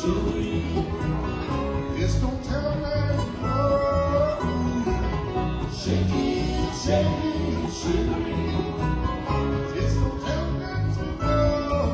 Just don't tell them there's more. Shake it, sugar. Just don't tell them there's more.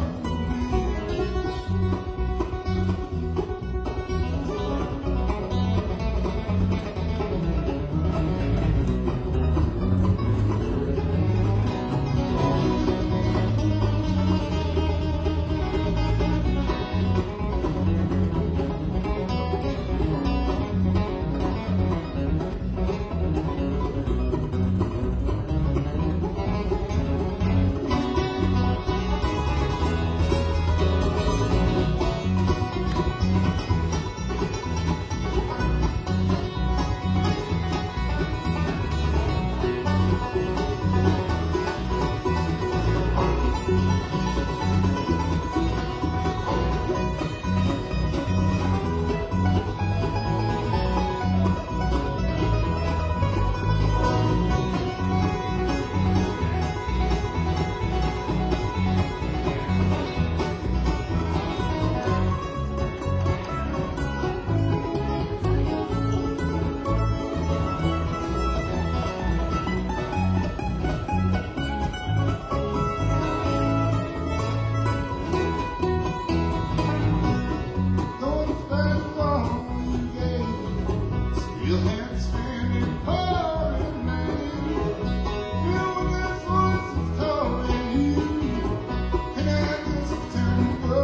Your hands standing calling me. You and that voice is calling you. Can I get some time to go?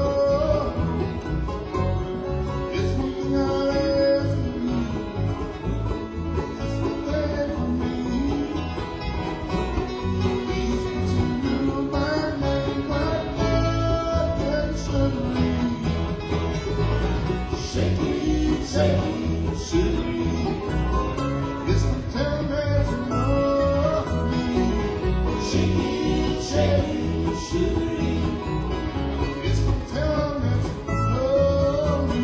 It's one thing I'll ask of you. Just one thing for me. Please continue my name, my love and sugar. Shake it, sugar. It's the time there's more for me. Shake it, sugar. It's the time there's more for me.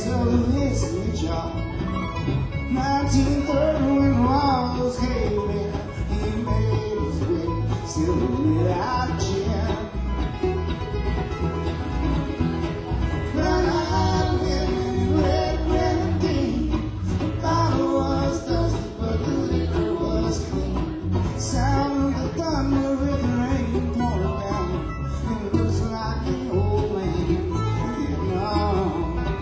of the mystery job. 1930 when walls caved in, he made his way, still without gin. Brown-eyed women in red grenadine. The bottle was dusty, but the liquor was clean. Sound of the thunder with the rain pouring down. It looks like the old man getting on.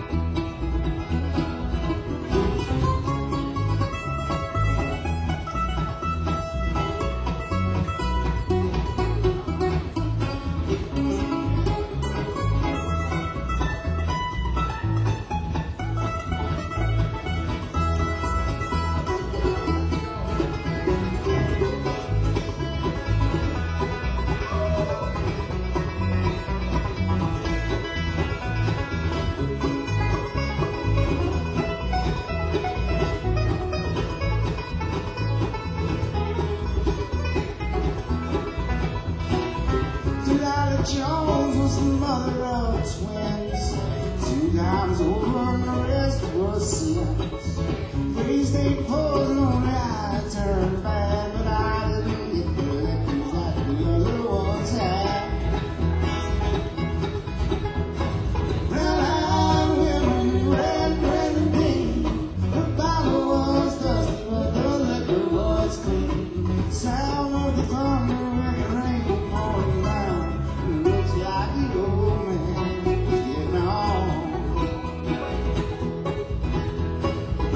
Jones was the mother of twins, 2 times over and the rest was sins. 3 stayed posing on the eye turned bad, but I didn't get the liquors that the other ones had. Brown-eyed women in red grenadine. The bottle was dusty, but the liquor was clean. Sound of the thunder and the rain pouring down. Looks like the old man was getting on.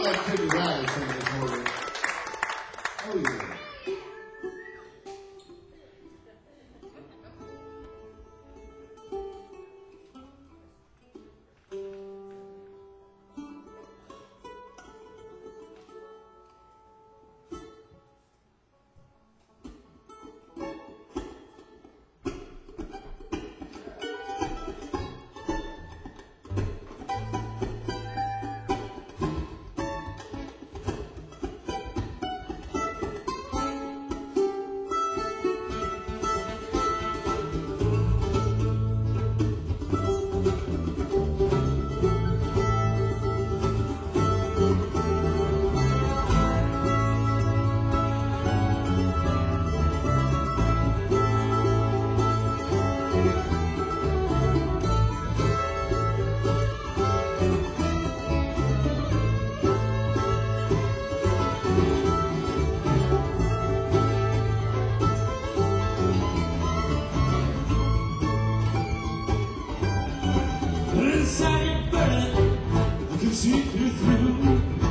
like Teddy Riley singing this morning. Oh, yeah. Inside your burning, you can see you through.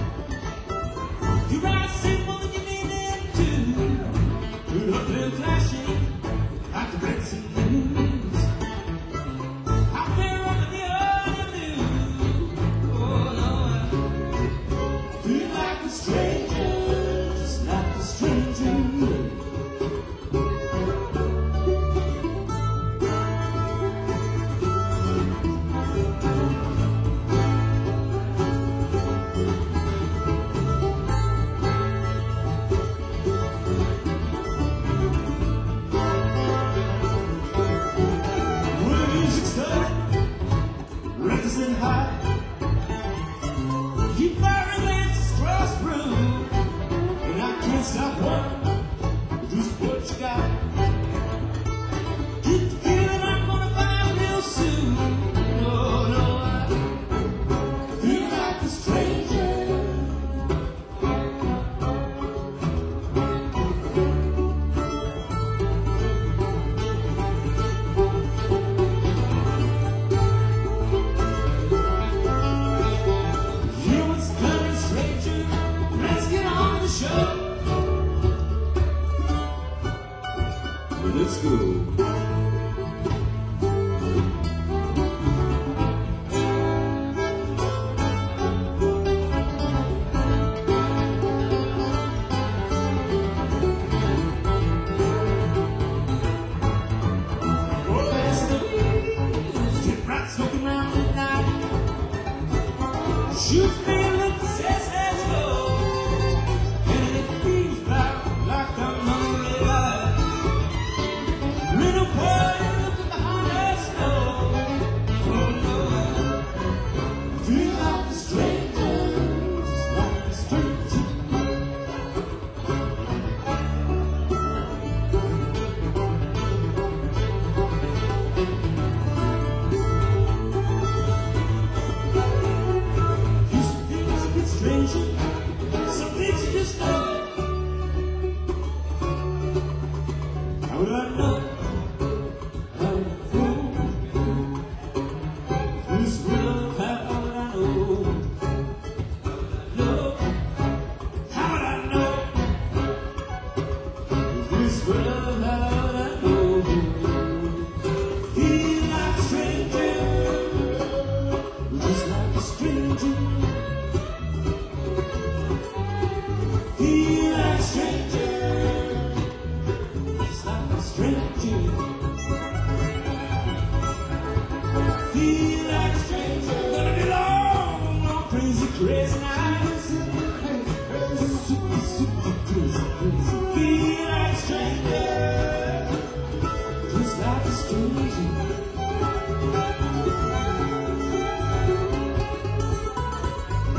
Your eyes say more than you mean them to. You're up there flashing like the reds and blues. Out there under the avenue, oh Lord, feel like a stranger, just like a stranger. And high, keep firing lances cross through, and I can't stop wondering just what you got. Get the feeling I'm gonna find real soon. Oh no, I feel like a stranger. Let's go. Shoot me a look, says let's go. And it feels like I'm hungry. Little boy, look at the harness snow. Oh no, I feel like a stranger, just like a stranger. Some things you just know. How would I know? How would I know? This world, how would I know? How would I know? This world, how would I know? Feel like a stranger, just like a stranger. Feel like a stranger, just like a stranger. Feel like a stranger. Gonna be long, long, crazy, crazy nights. Super, super, crazy, crazy. Feel like a stranger, just like a stranger.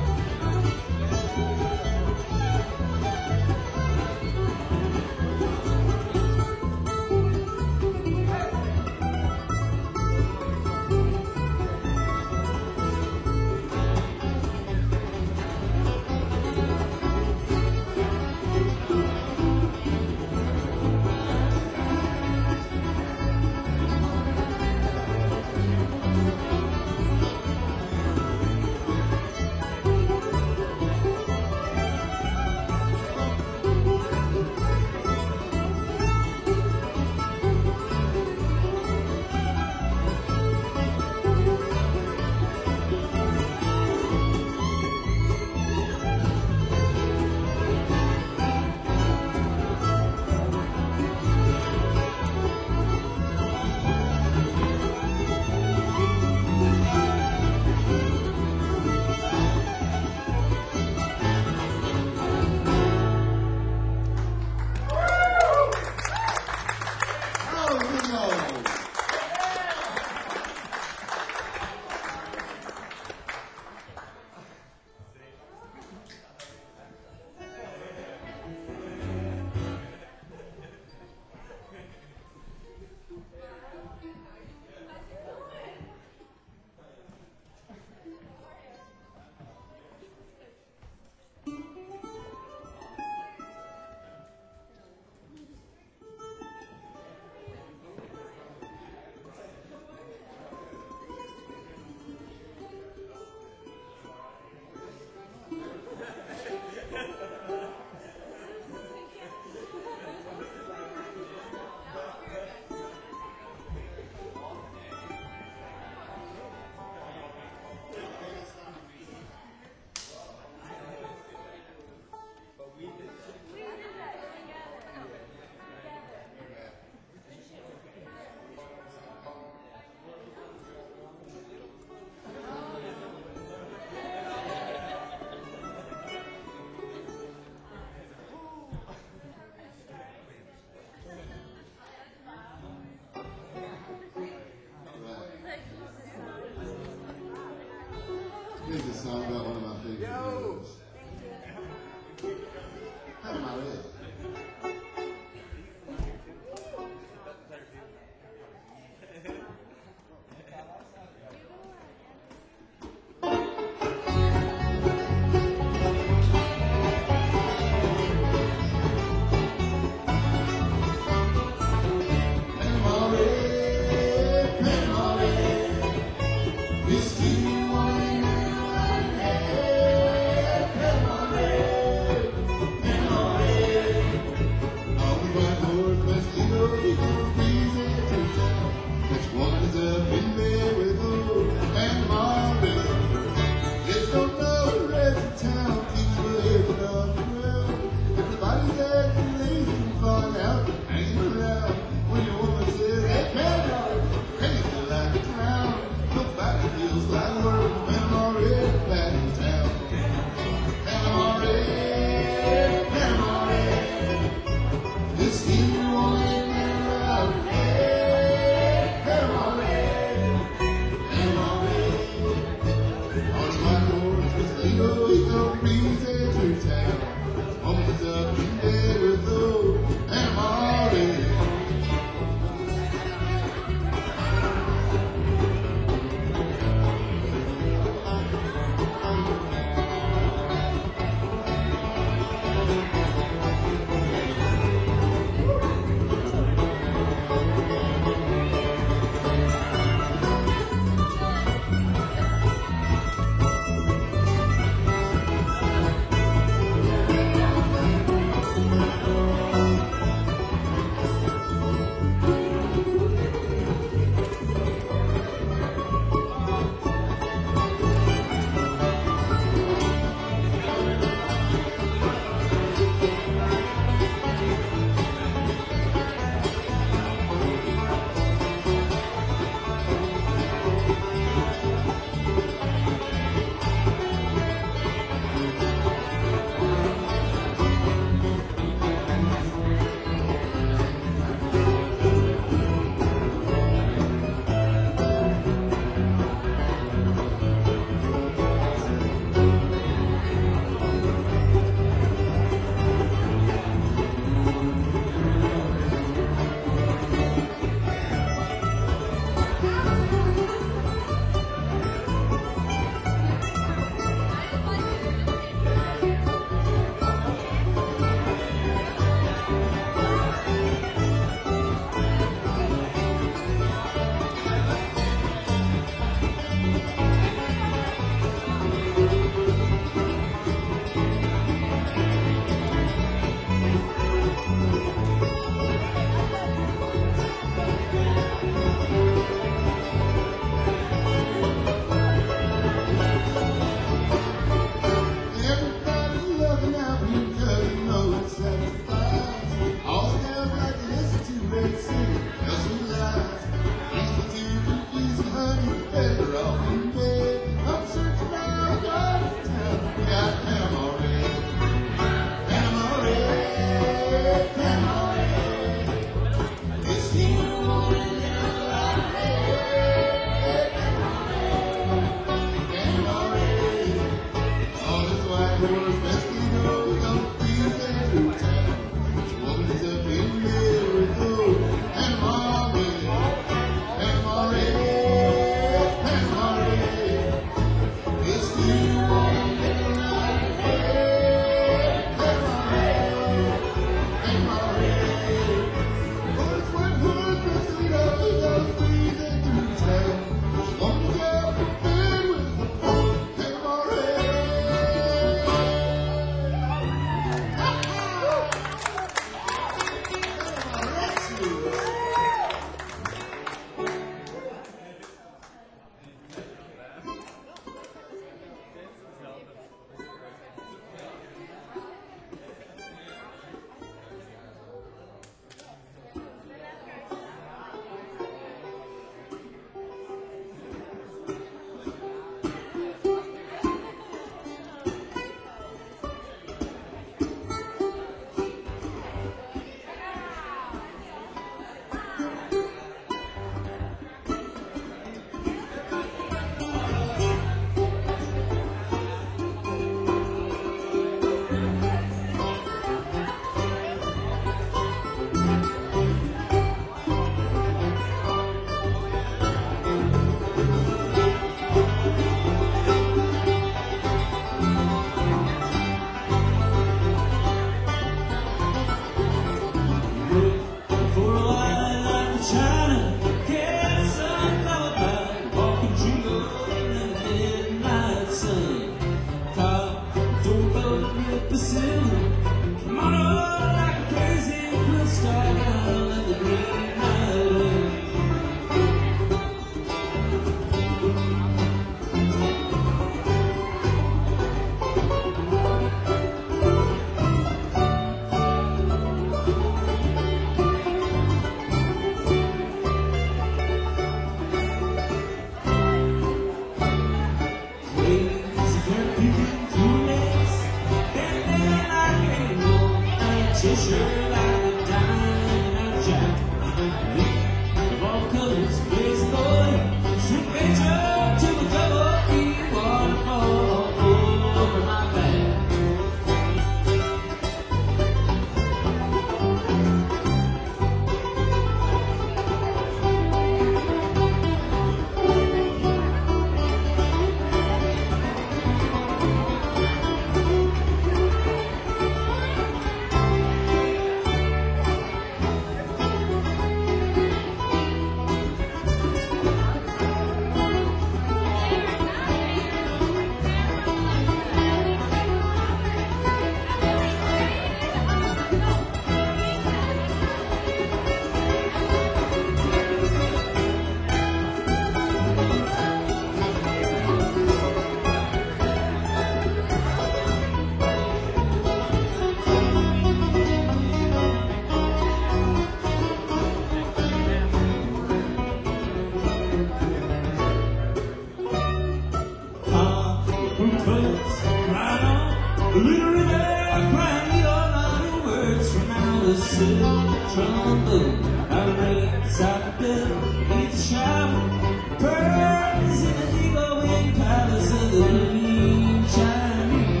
little river crying your lonely words from out the silver trombone. I raise out the it's sharp pearls in the eagle wing palace of the green Chinese.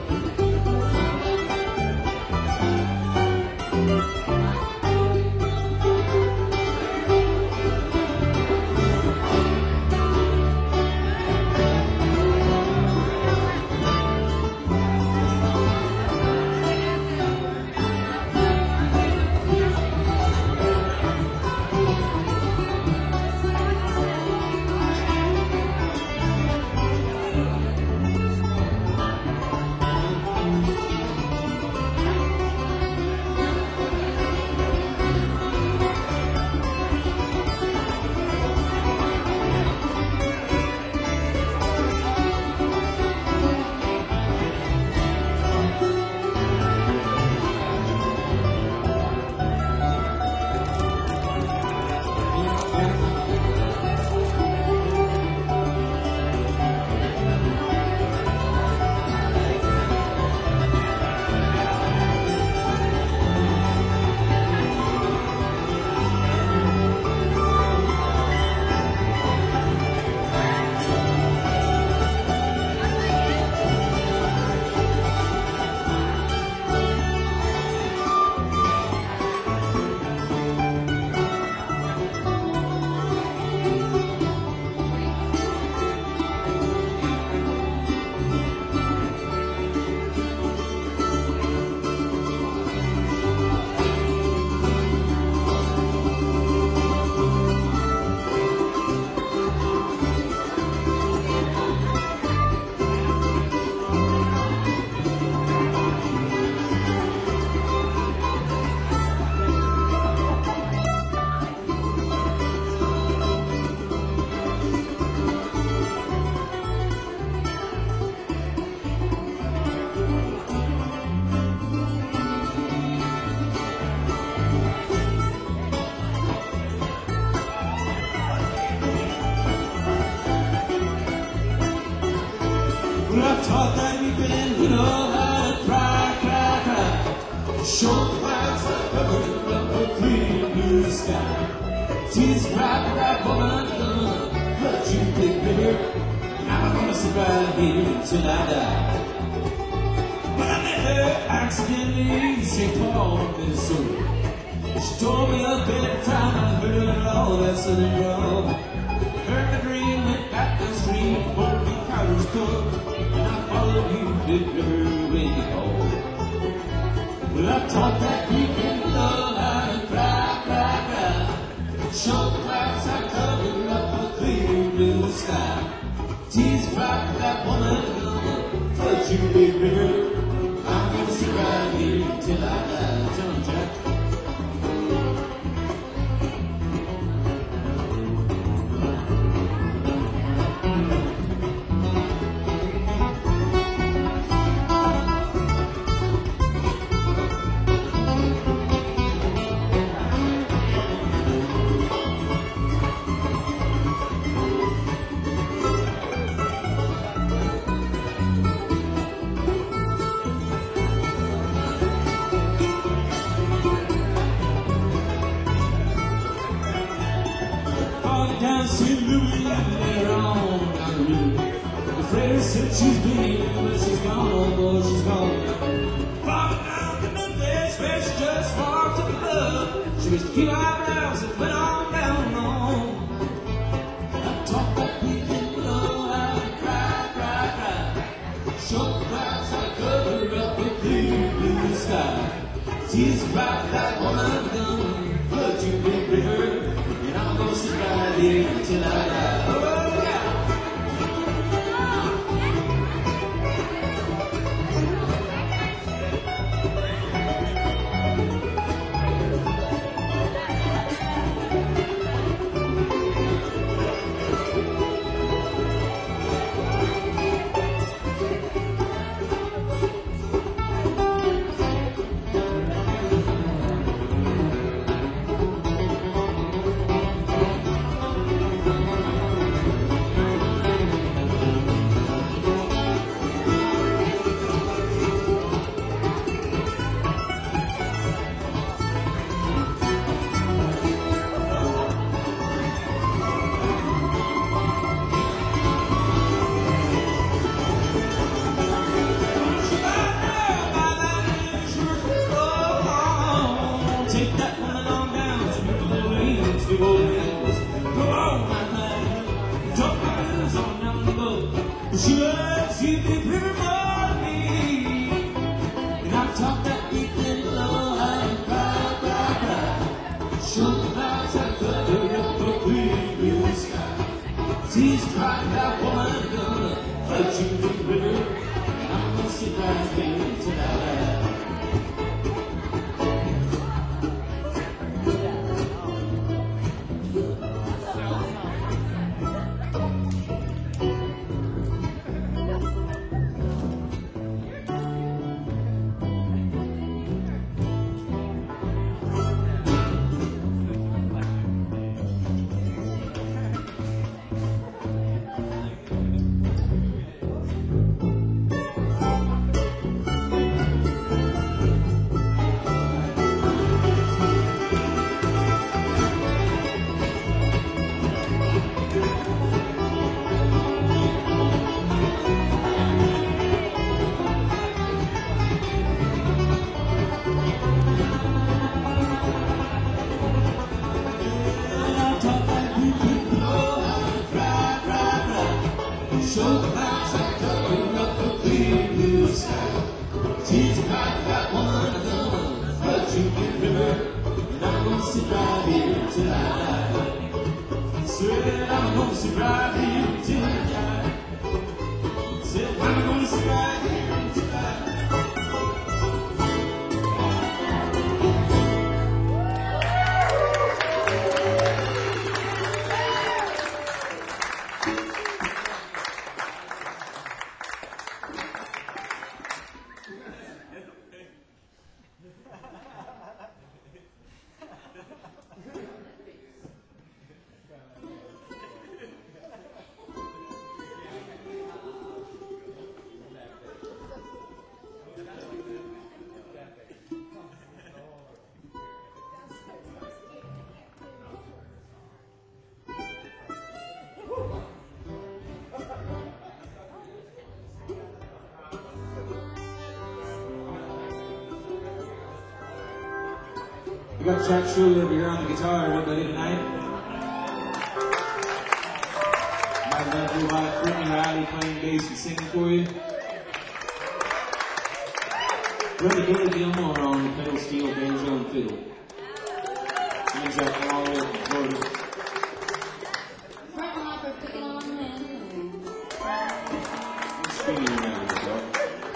Well, I taught that weekend we know how to cry, cry, cry. Short clouds that covered up a clear blue sky. Tears cry for that woman gonna let you big river. Now I'm gonna sit right here till I die. But I met her accidentally in St. Paul, Minnesota. She told me a bit time I heard her all that southern drawl. Heard my dream, went back to the street, broke the college club. Followed you, big river, when you called. Well, I taught that weekend love how to cry, cry, cry. Short clouds I covered up a clear blue sky. Tears cry for that woman, flood you, big river. I'm gonna sit right here till I die. Tell 'em, Jack. Down St. Louis, later on down the road. The freighter said she's been, but she's gone, oh boy, she's gone. Falling down to Memphis, where she just walked up the love. She was a few eyebrows that went on down and on. I taught that weekend, you know how to cry, cry, cry. Short clouds I cover up with clear blue sky. Tears cry for that woman gone, flood you, big river. I'm gonna sit right here until I die. Oh, yeah. drive you till I die. We got Jack Shirley over here on the guitar, everybody, tonight. My lovely wife, Brittany Riley, playing bass and singing for you. Brother Billy Gilmore on the pedal steel banjo and fiddle. He's out all over Florida. Screaming around the guitar.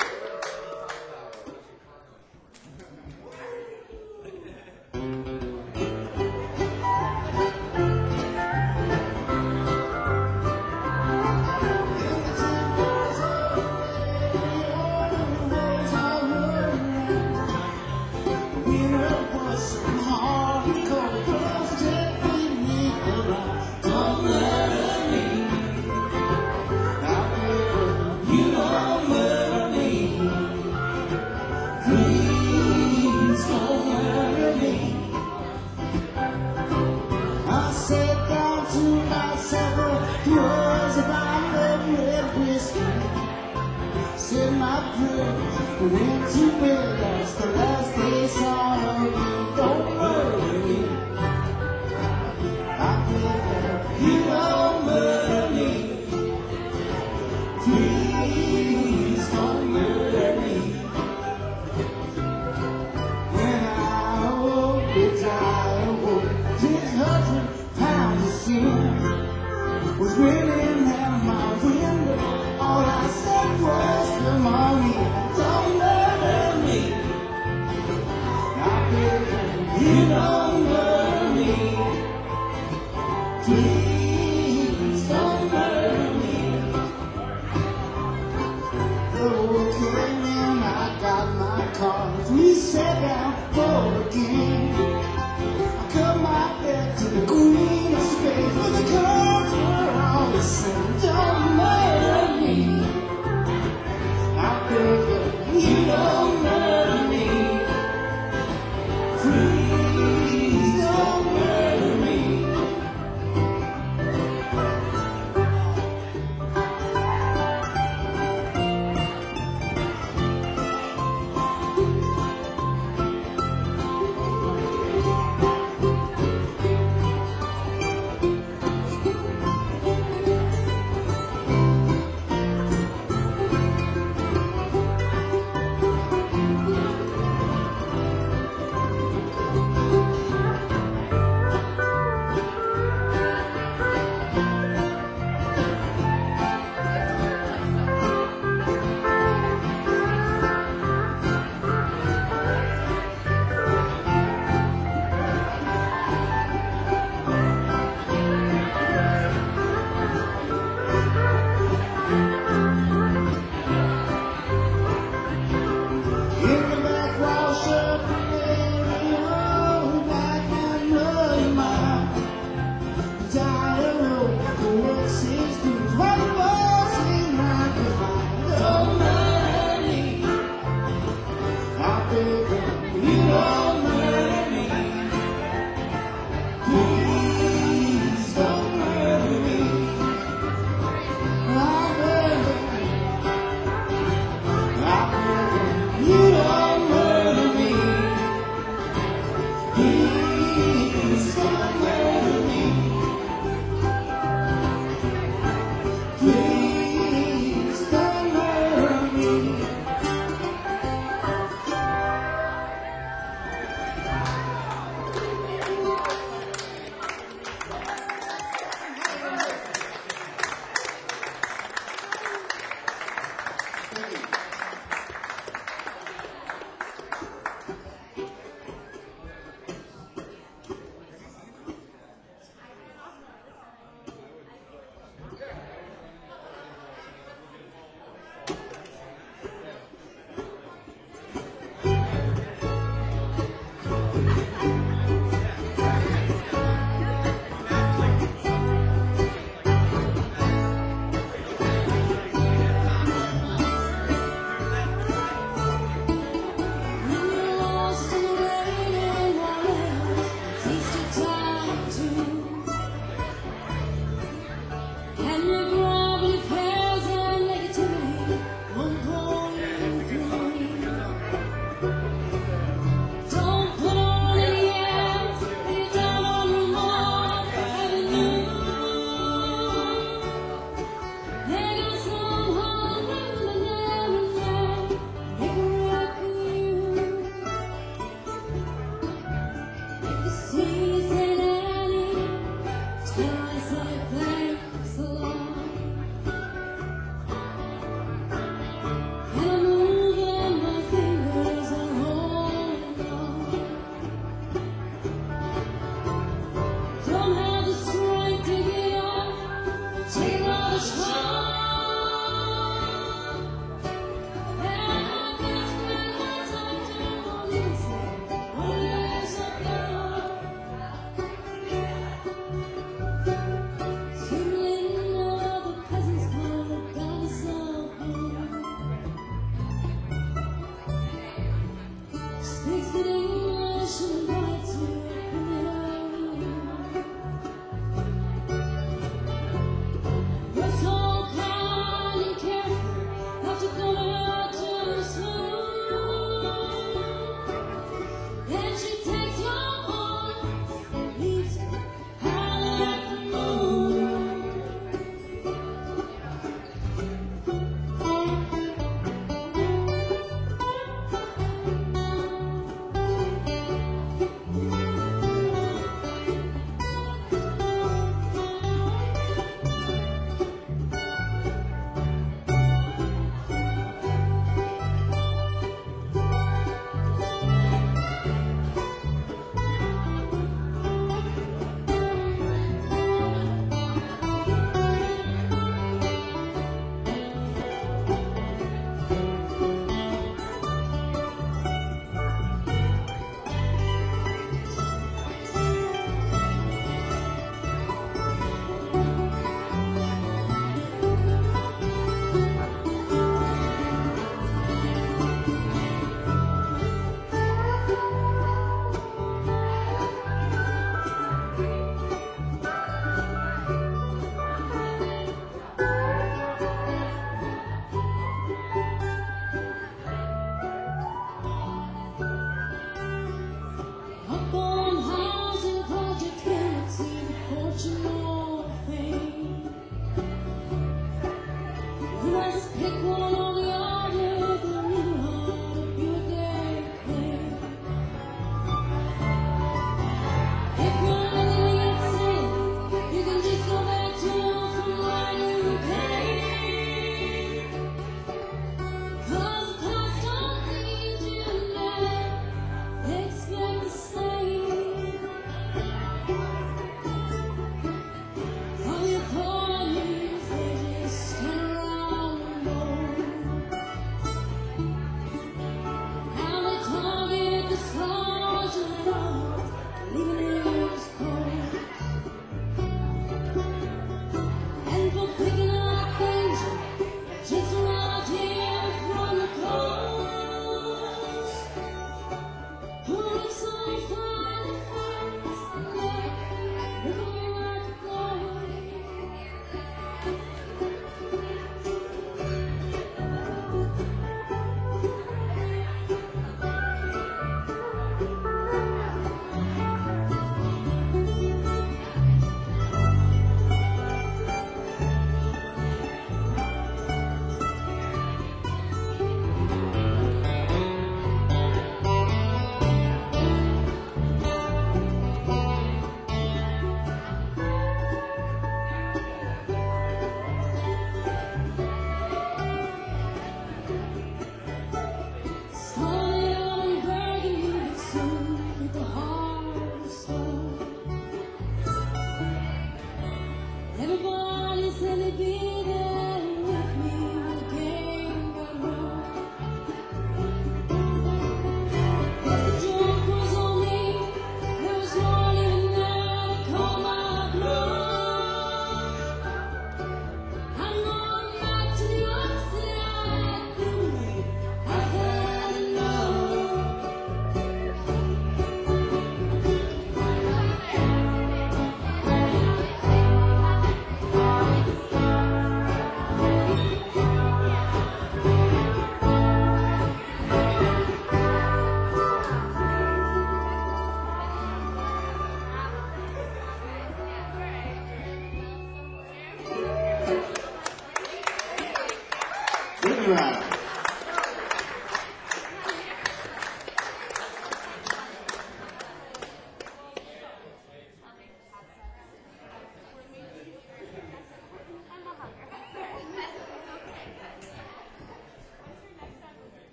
Went to bed, that's the last they saw of me. Don't murder me. I beg you, don't murder me. Please don't murder me. When I awoke, bitch, I awoke. 600 pounds of sin was grinning at my window. All I said was, come on in. You don't murder me. Please don't murder me. Okay, man, I got my cards. We sat down for a game. I cut my bed to the green of space, but the cards were all the same. Don't murder me. I beg you, you don't murder me. Please don't murder me.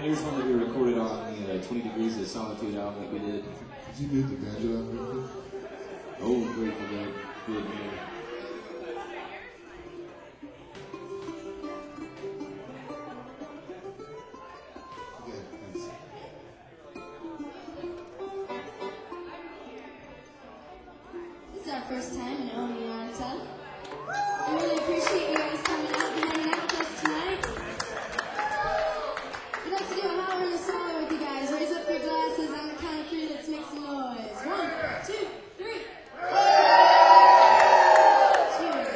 Here's one that we recorded on the 20 Degrees of Solitude album that we did. Did you do the banjo album? Oh, Grateful Dead. Good man. Yeah, thanks. This is our first time knowing Yanta. I really appreciate you guys coming out and hanging out with us tonight. We'd like to do a holler and a song with you guys. Raise up your glasses on the count of three. Let's make some noise. 1, 2, 3. Cheers.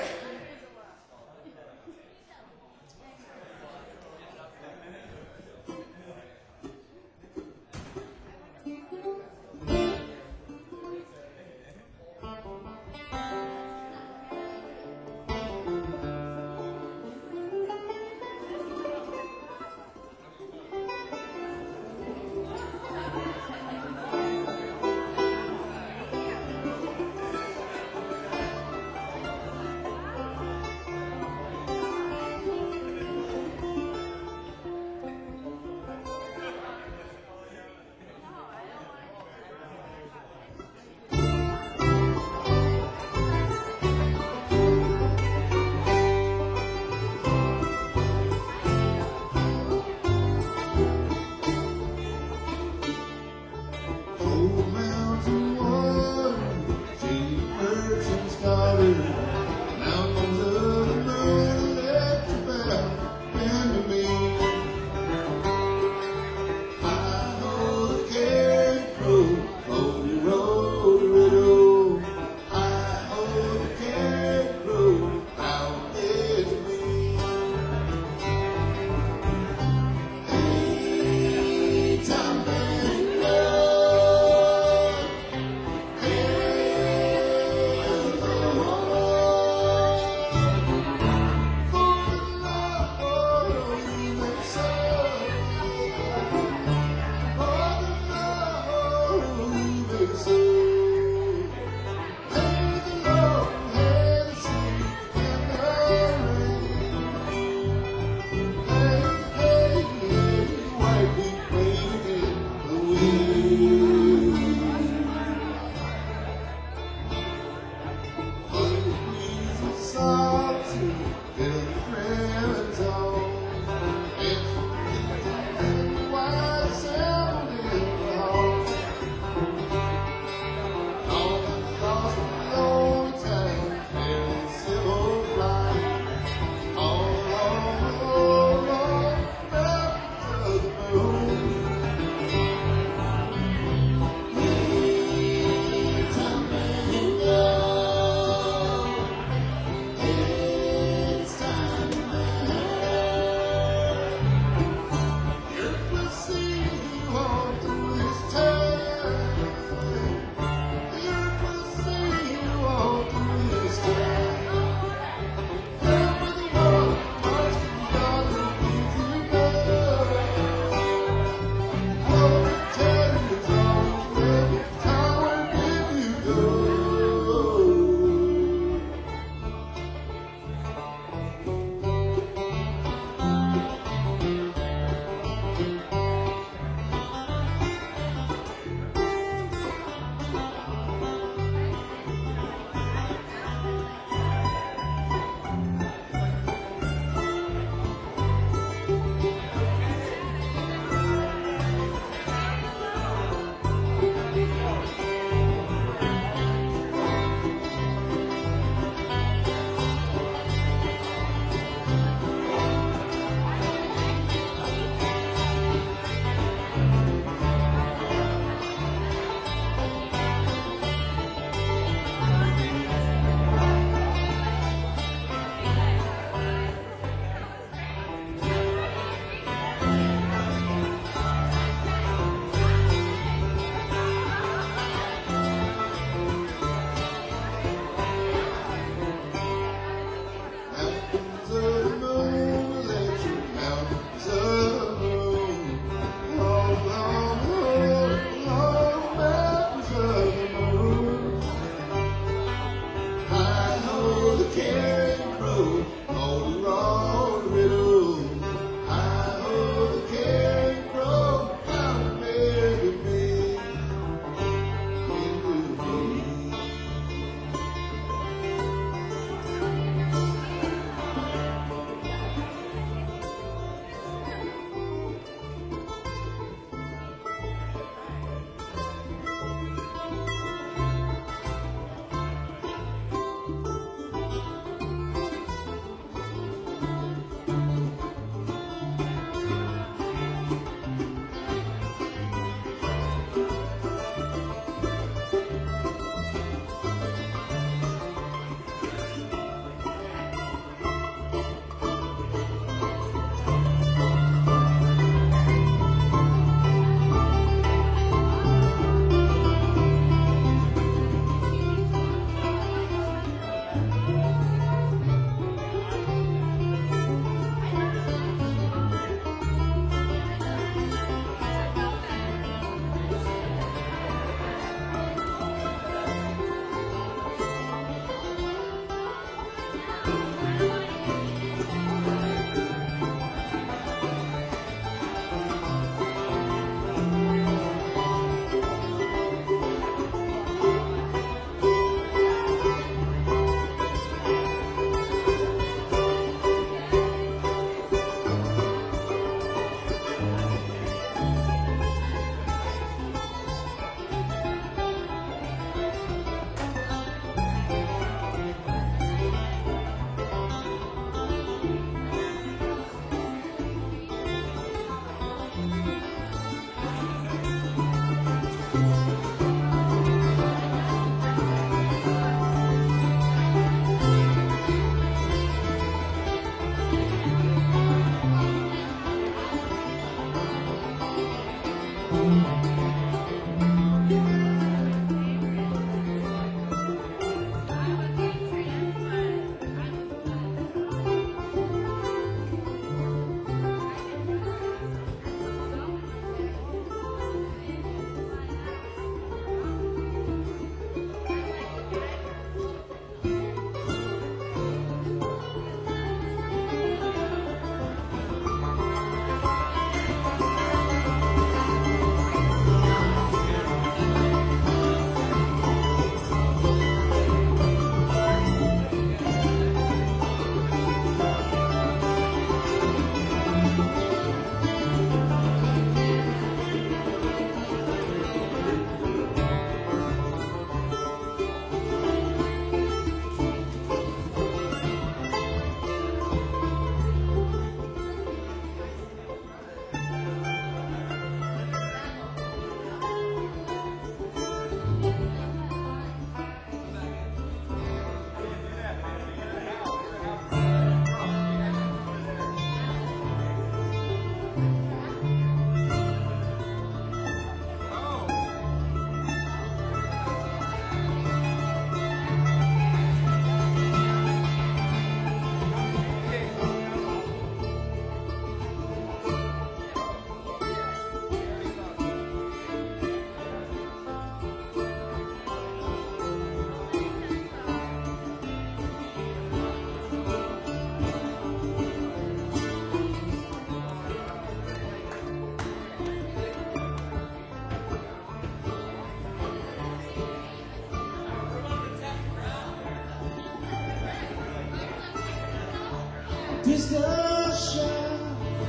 discussion,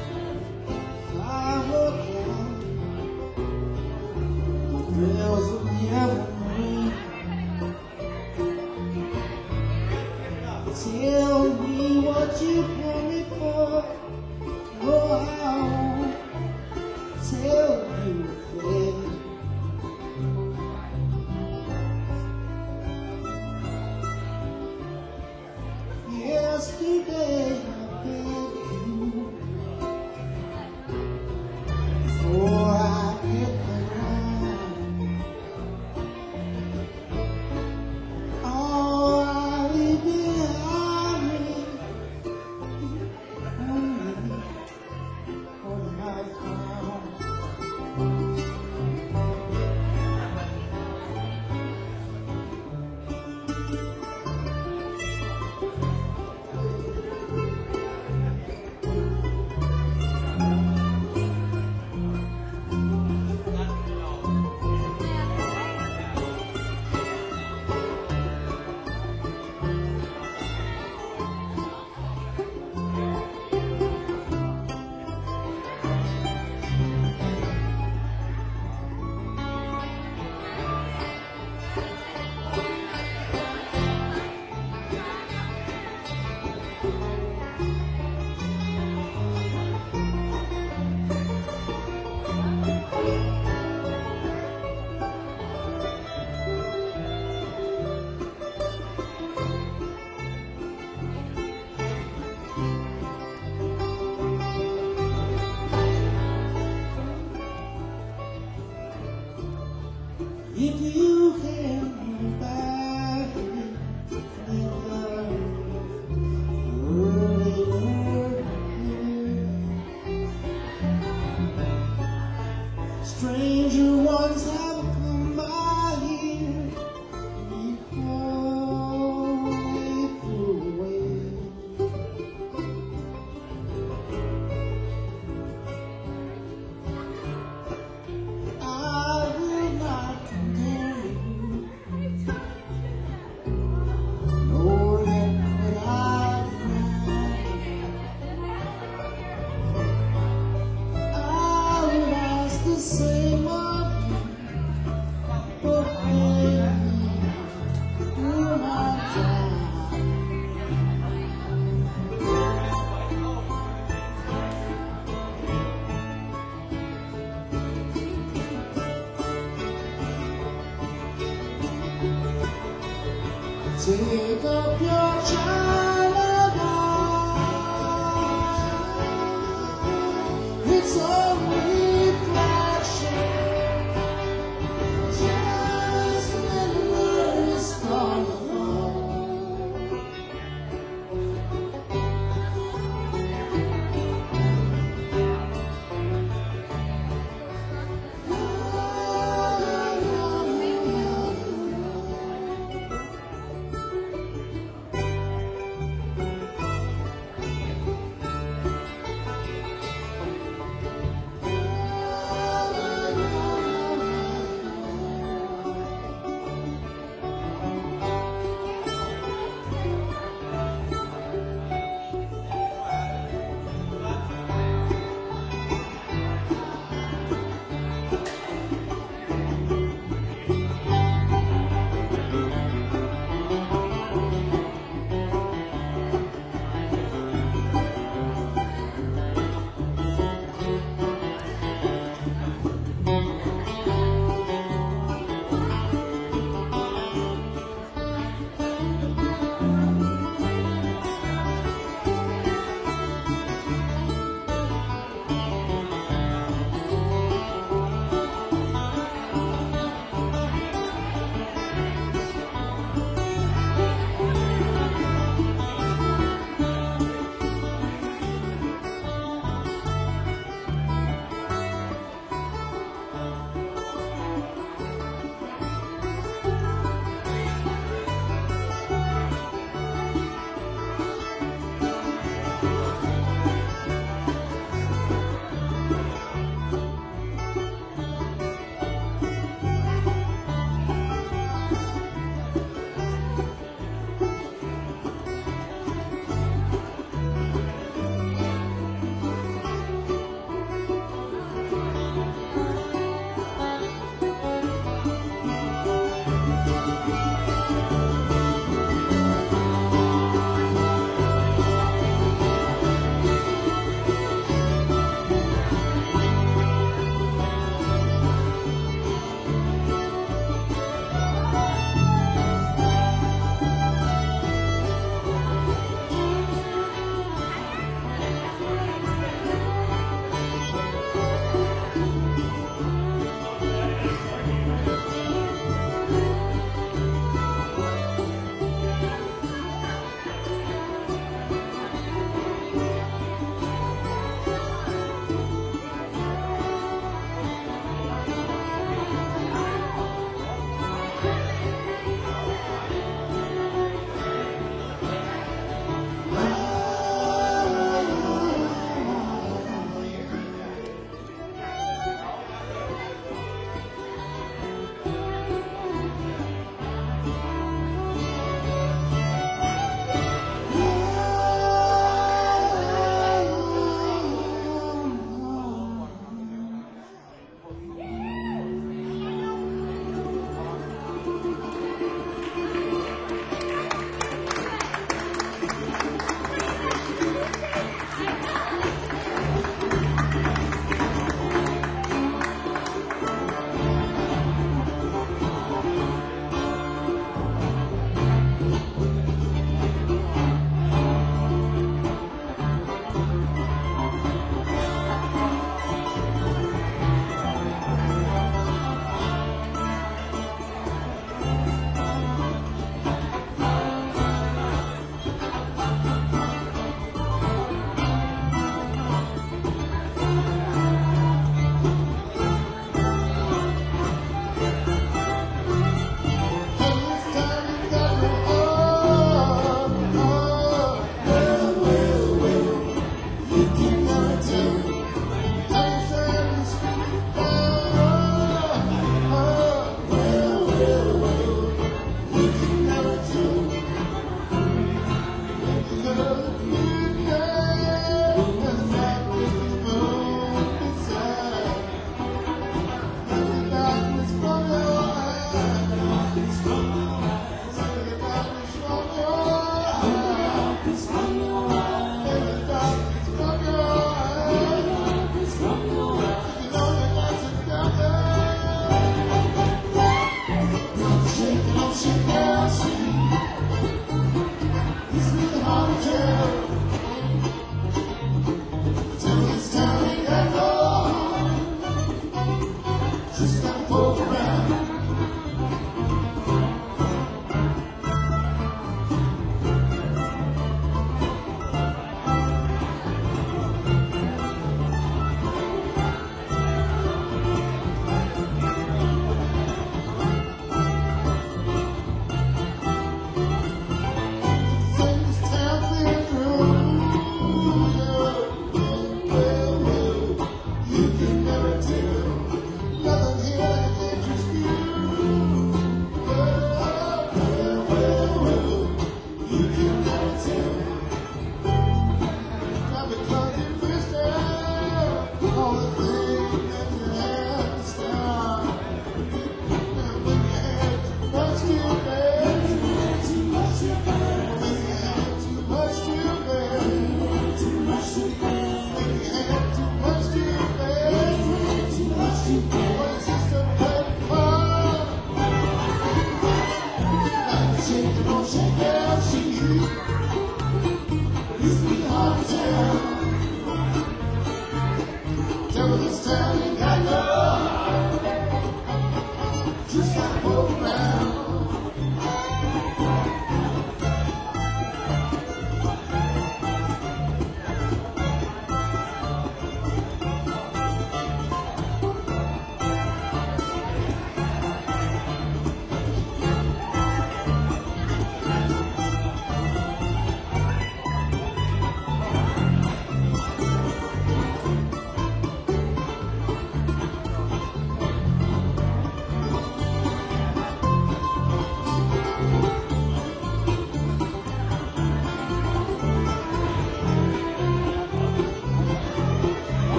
5 o'clock, the bells of heaven ring. Tell me what you want me for. Oh, I won't tell you a thing. Yesterday I begged you before I hit the ground. All I leave behind me, only what I found. If you can back stranger ones have come by here before they flew away. I will not condemn you, nor yet will I deny. I will ask the same of you, but maybe will not try. Take up your child eyes. It's only flashing. Just when it's gonna fall.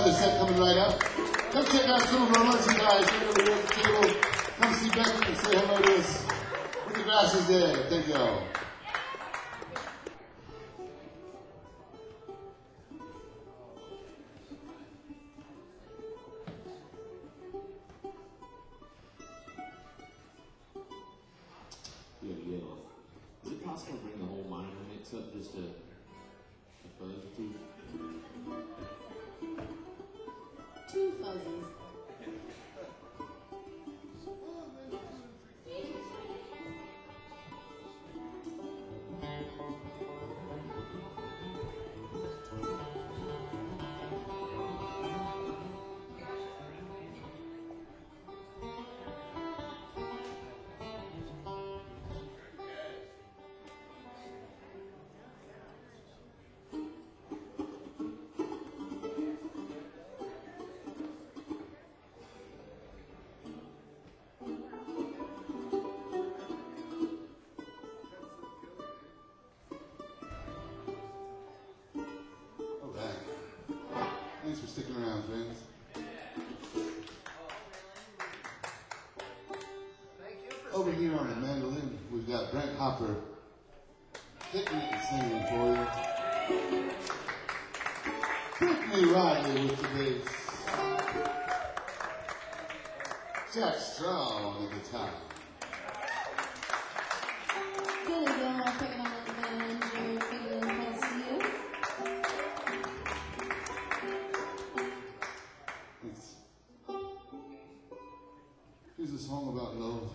another set coming right up. Come check out some of our merchandise right over here at the table. Come see Becky and say hello to us. With the glasses there. Thank y'all. Yeah. Is it possible to bring the whole minor mix up just a fuzz or two? Two fuzzies. Thanks for sticking around, friends. Over here on the mandolin, we've got Brent Hopper picnic singing for you. Brittany Riley with the bass. Jack Strong at the top. Billy Gilmore picking up on the banjo, fiddling Hessie. Here's a song about love.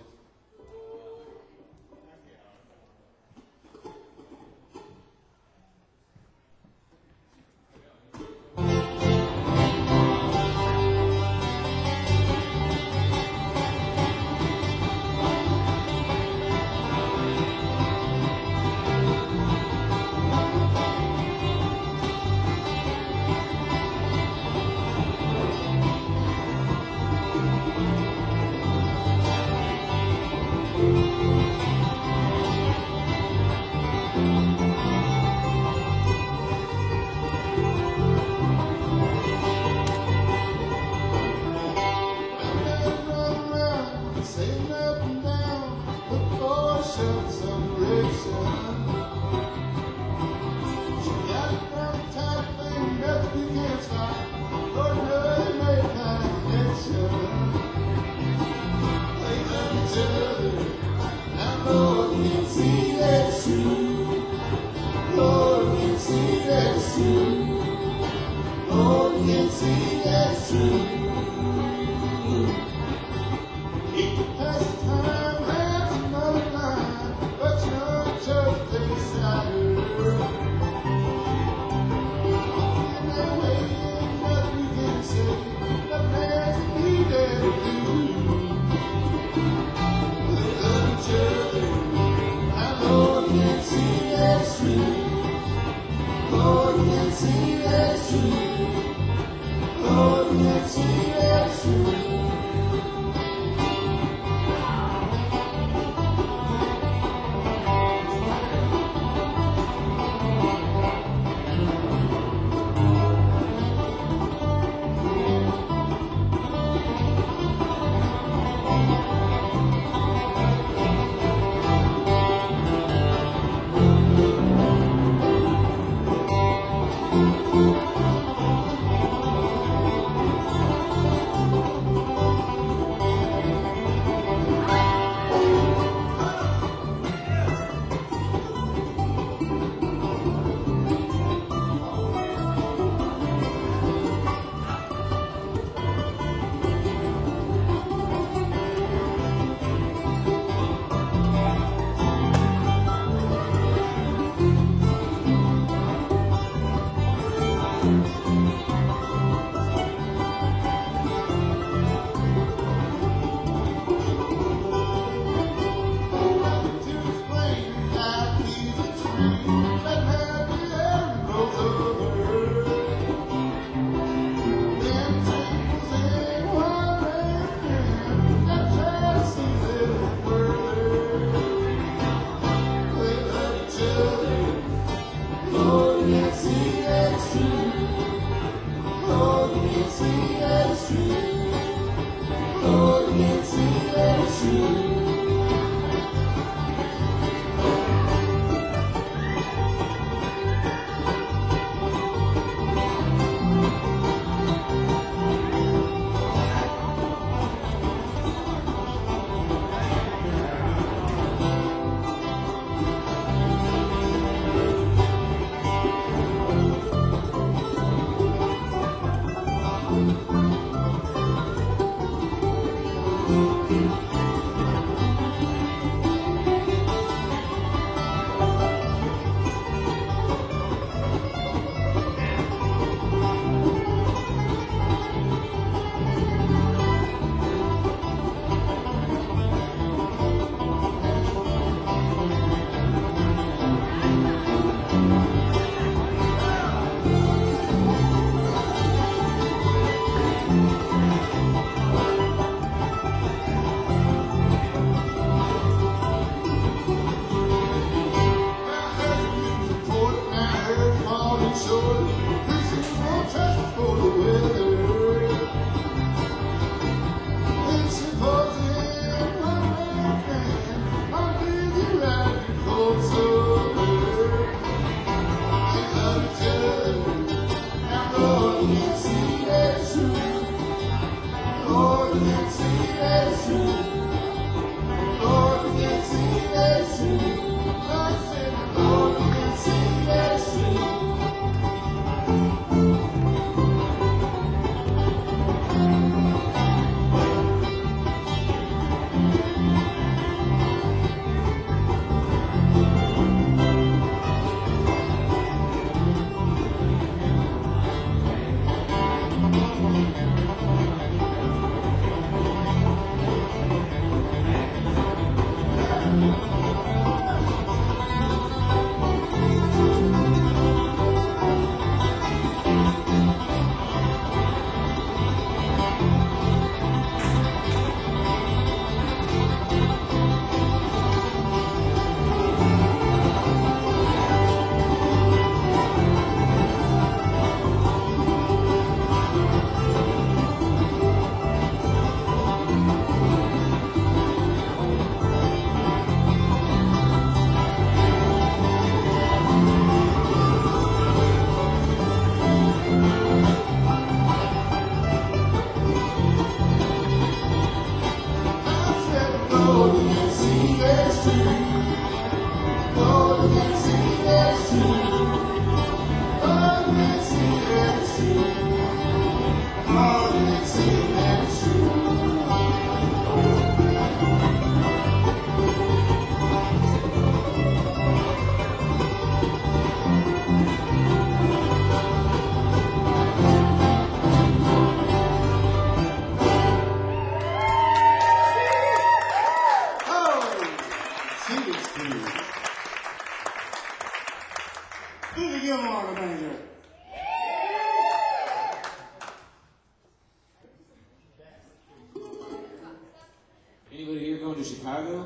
Anybody here going to Chicago?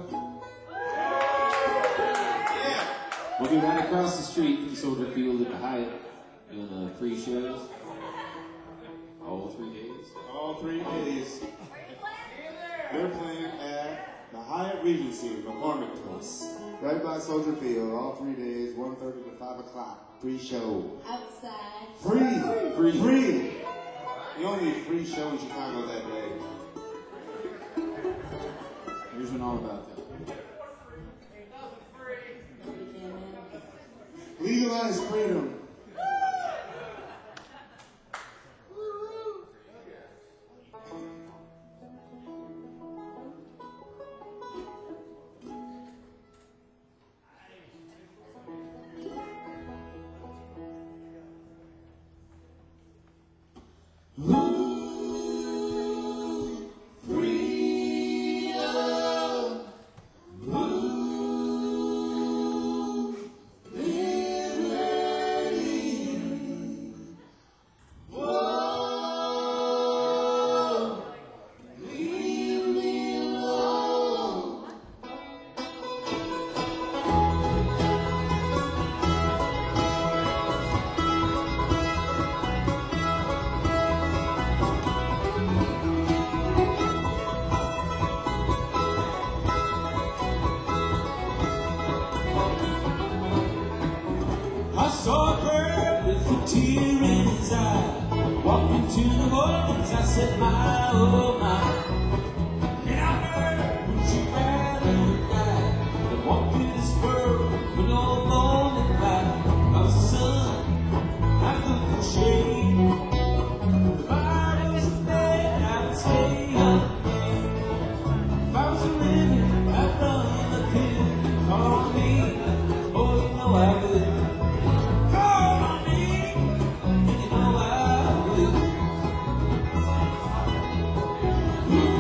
Yeah. We'll be right across the street from Soldier Field at the Hyatt doing the free shows. All 3 days. All 3 days. They're playing at the Hyatt Regency in McCormick Place, right by Soldier Field. All 3 days, 1:30 to 5 o'clock. Free show. Outside. Free. The only free show in Chicago that day. Here's one all about that. Legalize freedom. I saw a bird with a tear in his eye. Walking to the woods, I said, my, oh my. And I heard, would you rather die than walk through this world with no lonely light? Of the sun, I look for shade. If I was dead, I would stay unnamed. If I was a living, I'd run the pill. Call me, oh, you know I would. Ooh.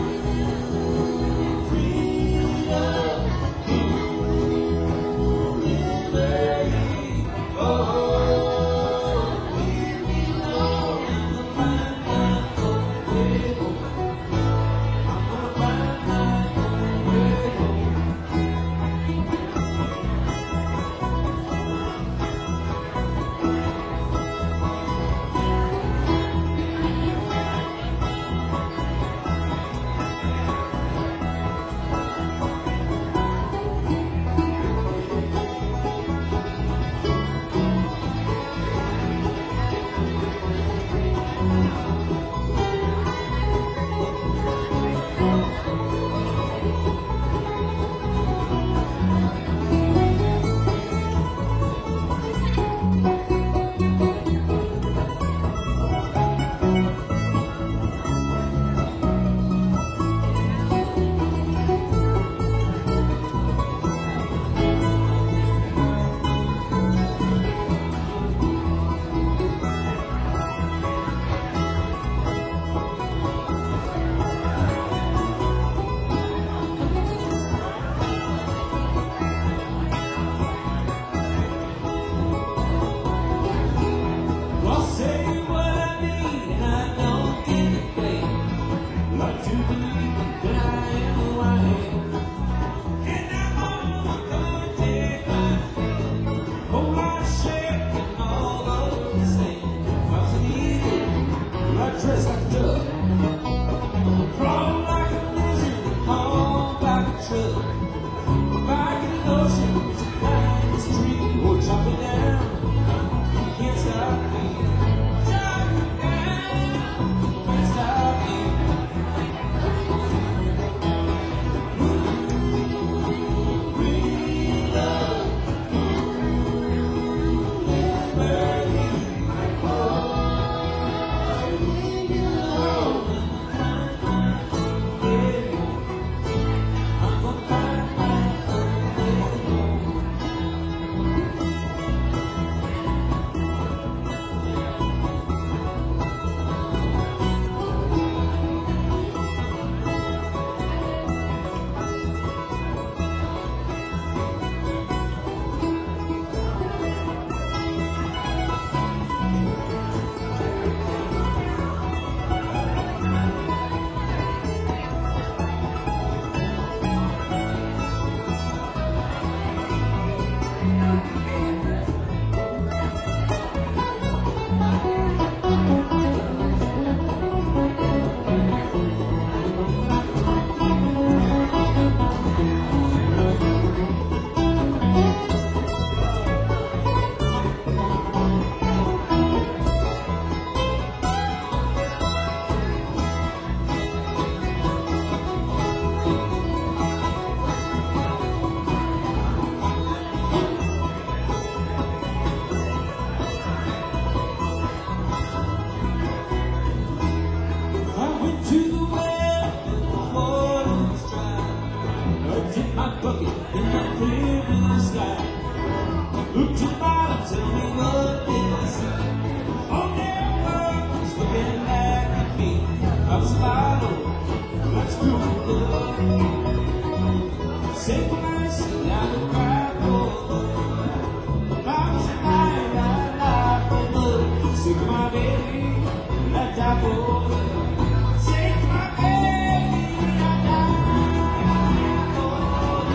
in the clear blue sky. Look to the bottom, tell me what did I see? Oh, that world is looking back at me. Up the bottle, let's go for love. Say to myself, I will cry for love. If I was alive, I'd die for love. Say to my baby, I'd die for love. Say to my baby, I'd die for love.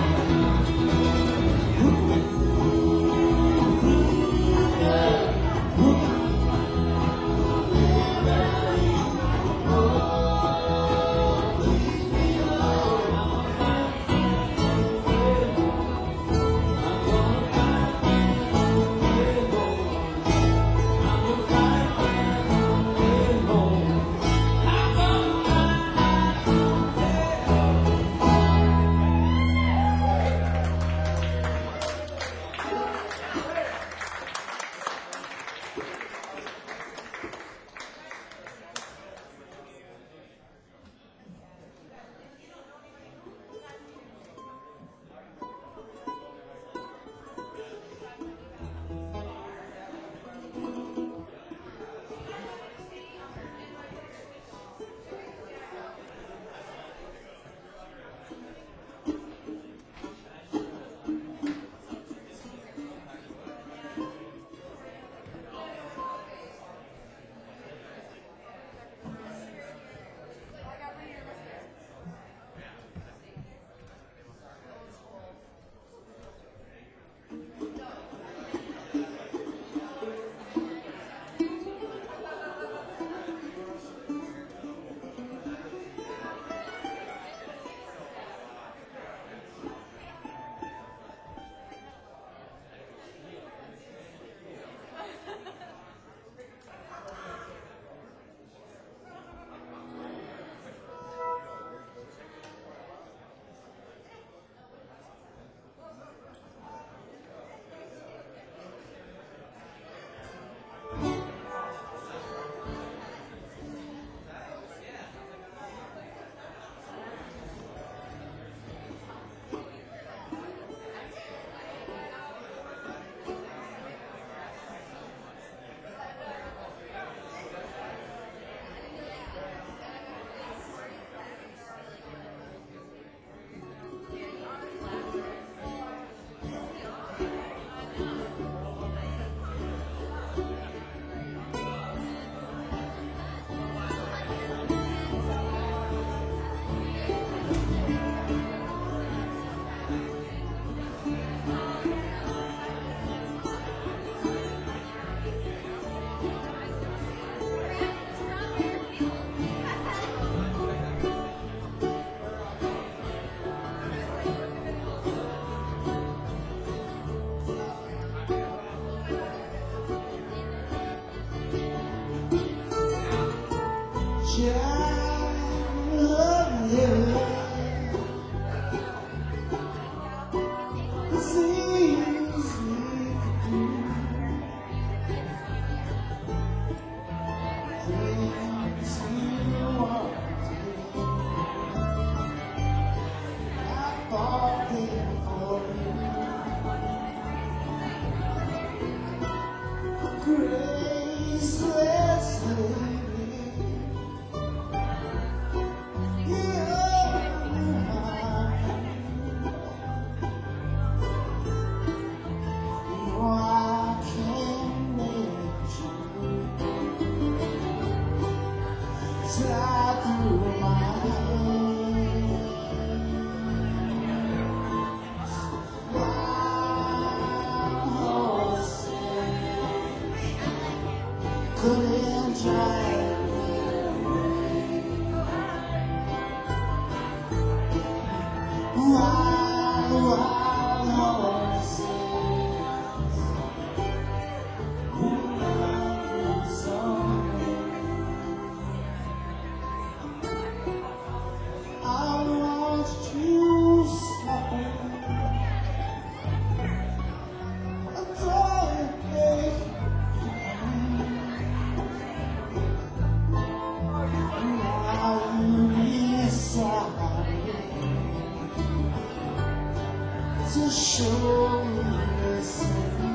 to show me mercy.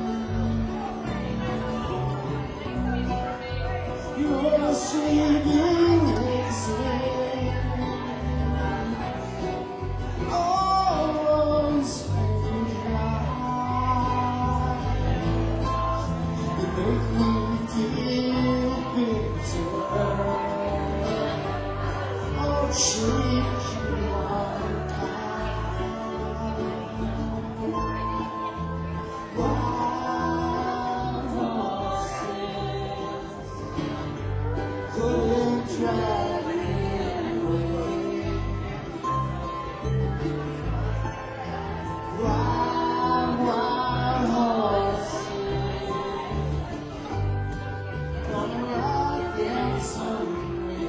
You're saving exit. Oh, spring dry. You make me feel bitter. Oh, treat you unkind. Wild horses couldn't drive me away. Wild horses gonna ride them someday.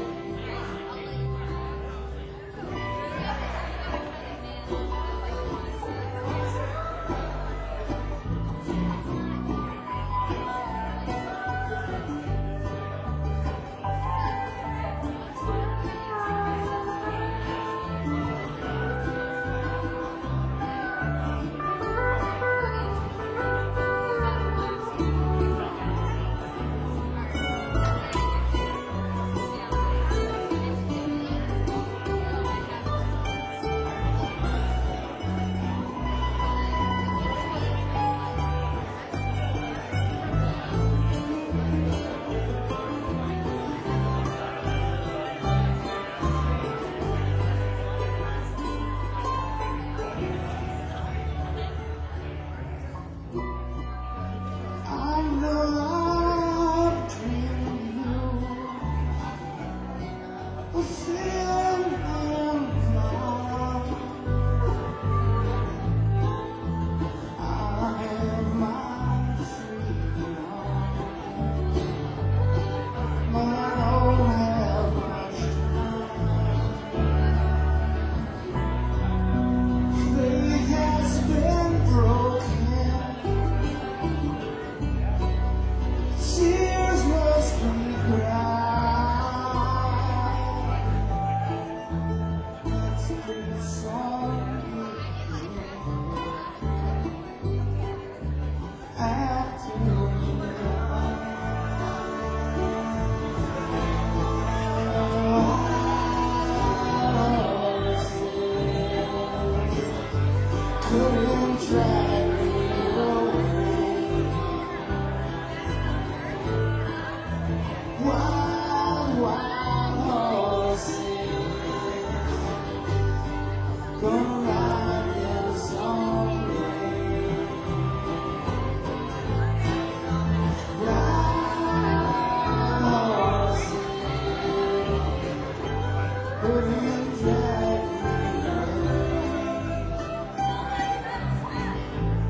I know I've dreamed you a feeling and love. I have my freedom, but I don't have much time. Faith has been broken. Tears must be cried. Let's do a song after couldn't drag me away. Wild horses gonna ride them someday. Wild horses couldn't drag me away.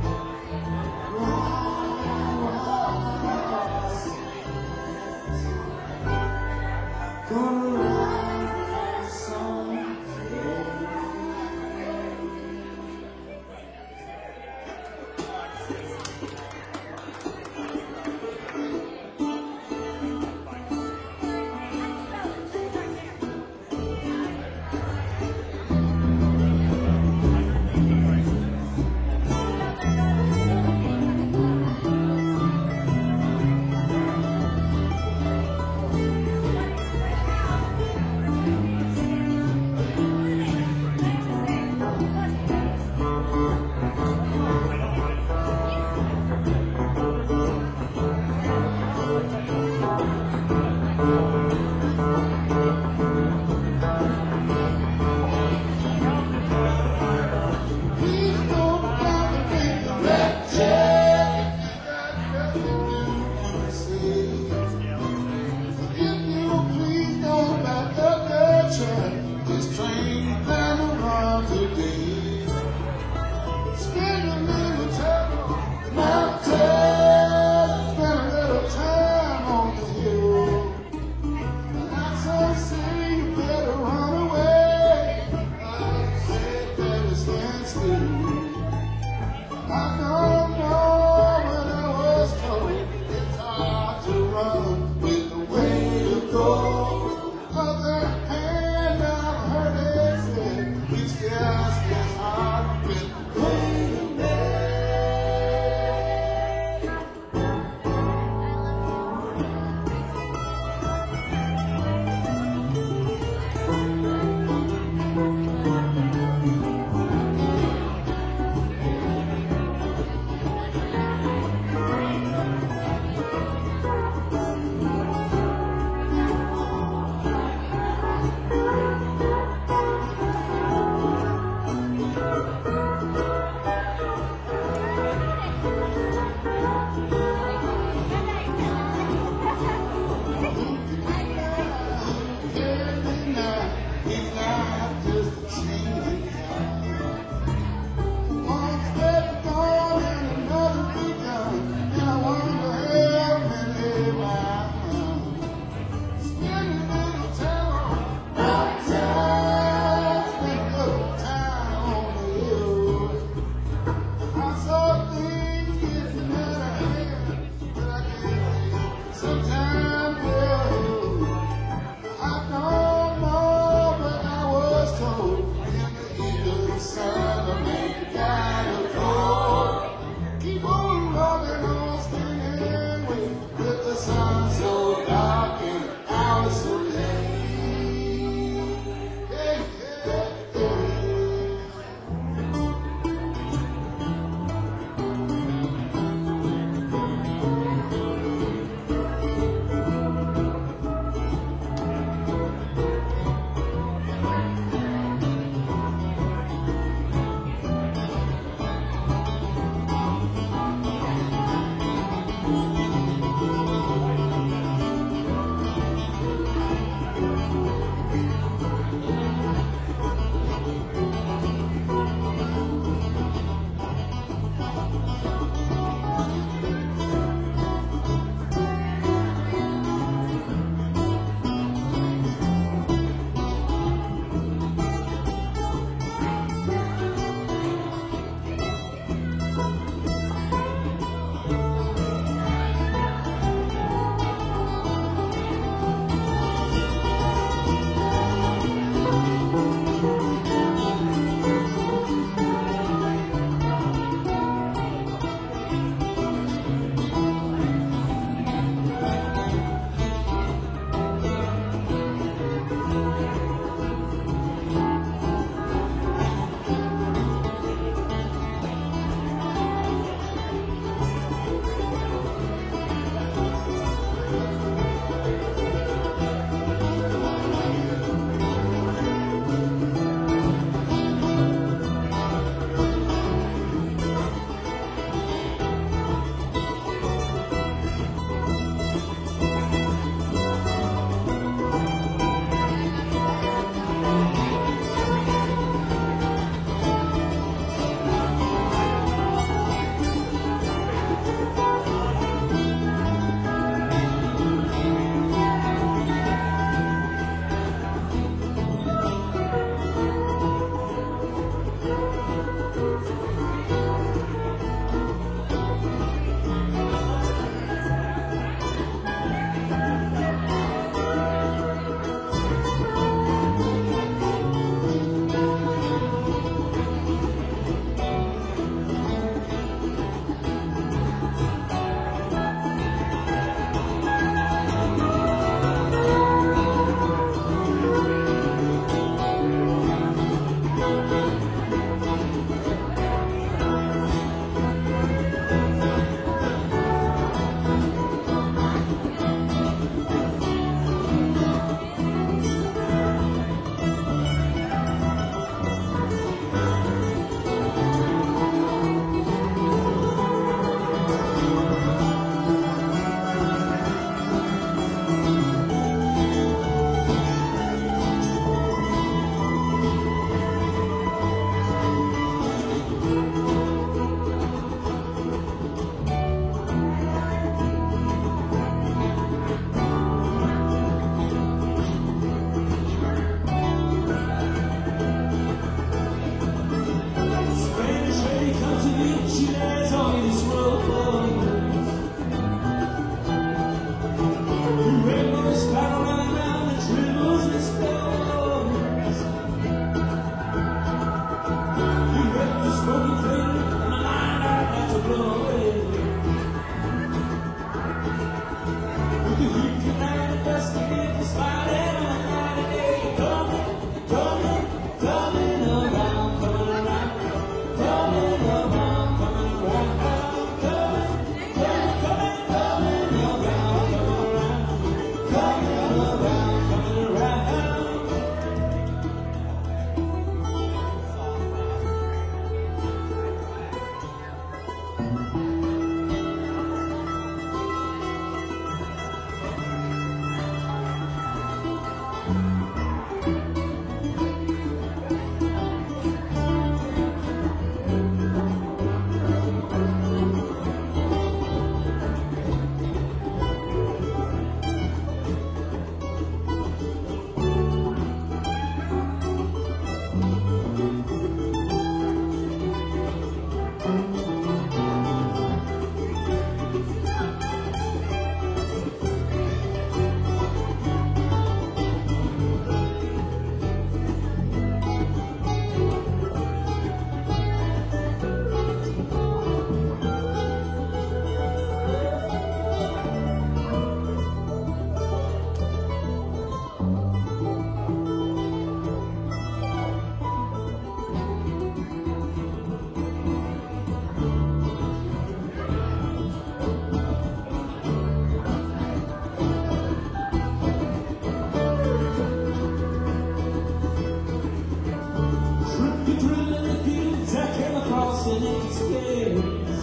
space.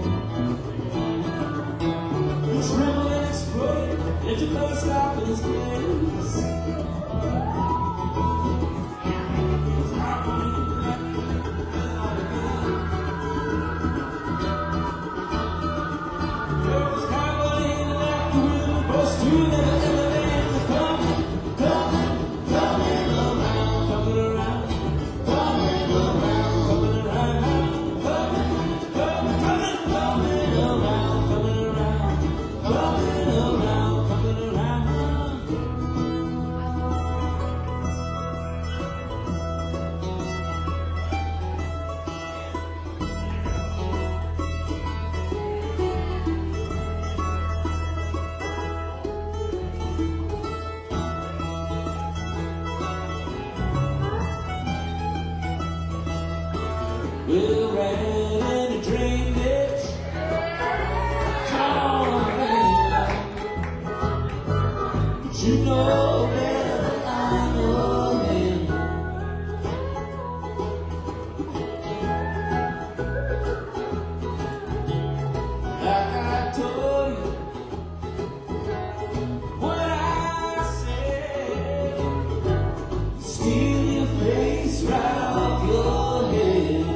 It's rebel and exploding, let your blood stop in its place. It's happening like There's cowboy like the wind, supposed to never ever end. Coming around, coming around, coming around, coming around, coming around, coming around, coming around, coming around. We're right in a dream ditch. Come on, baby. But you know better than I know him. Like I told you what I said. Steal your face right off your head.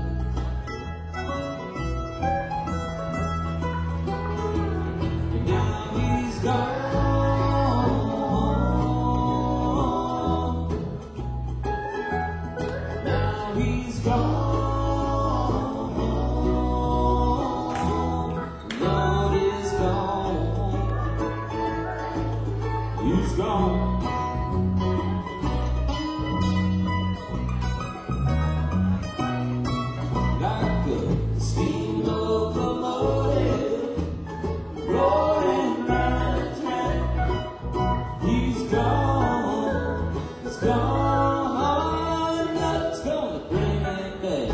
Now he's gone. Now he's gone. Lord is gone. He's gone. Like a steam locomotive rolling round the track. He's gone. He's gone. Nothing's gonna bring him back.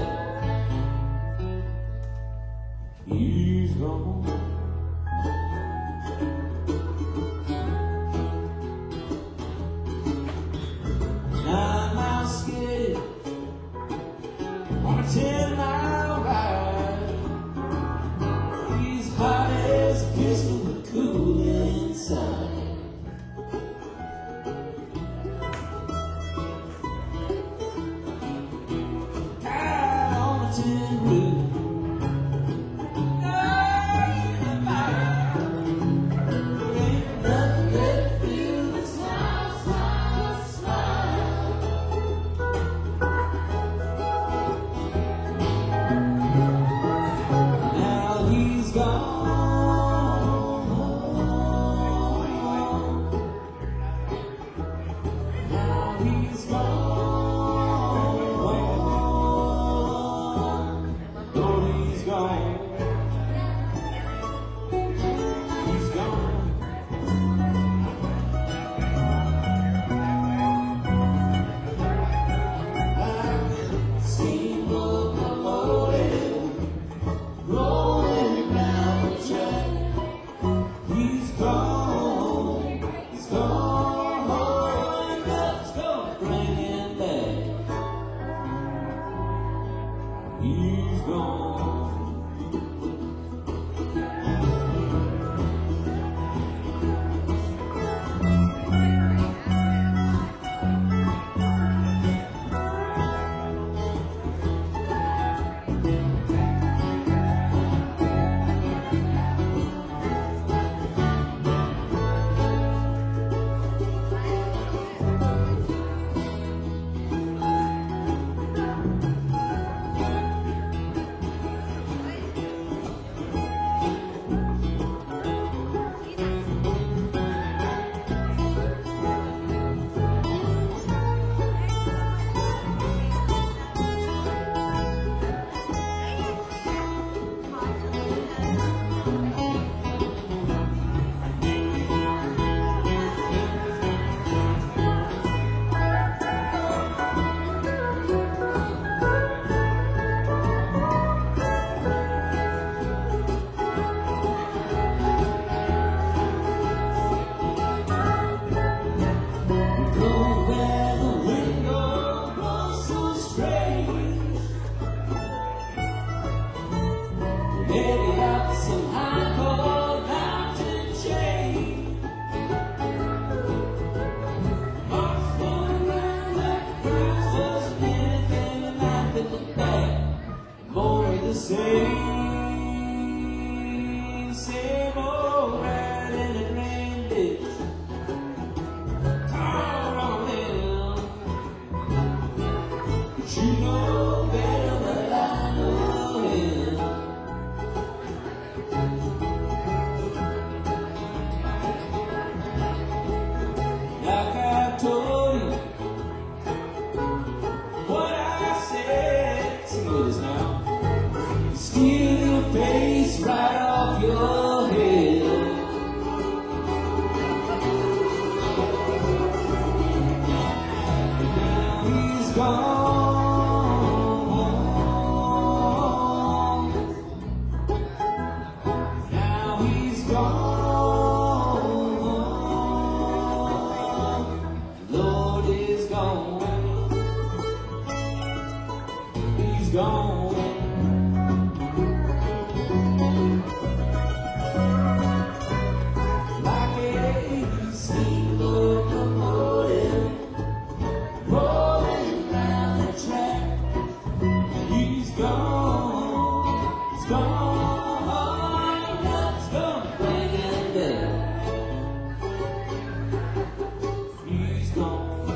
He's gone. Now I'm scared on a 10-mile ride. He's hot as a pistol, but cool inside. Tied on a tin roof. same old rat in a rain ditch. Call on him, but you know better than I know him. Like I told you what I said. Sing with us now. Steal your face right off your head. Now he's gone. Now he's gone. Lord is gone. He's gone. Like a steam locomotive rolling down the track. He's gone. He's gone. Nothing's gonna bring him back. He's gone.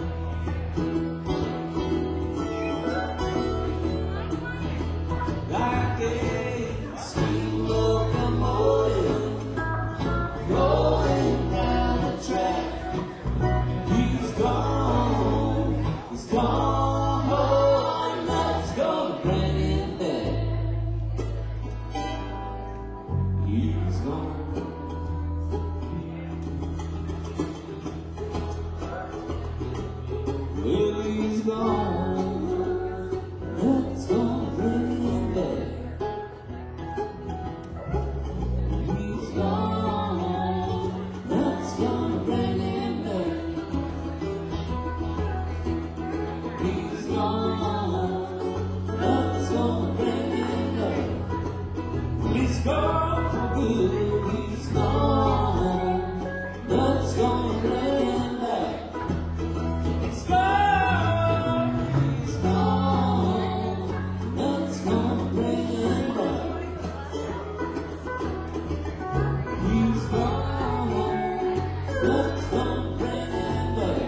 Like a steam locomotive rolling down the track. He's gone. He's gone. Nothing's gonna bring him back. He's gone. Well, he's gone. Nothing's gonna bring him back. He's gone. Nothing's gonna bring him back. He's gone. Nothing's gonna bring him back. He's gone for good. He's gone. Nothing's gonna bring him back. He's gone. He's gone. Nothing's gonna bring him back. He's gone. Nothing's gonna bring him back.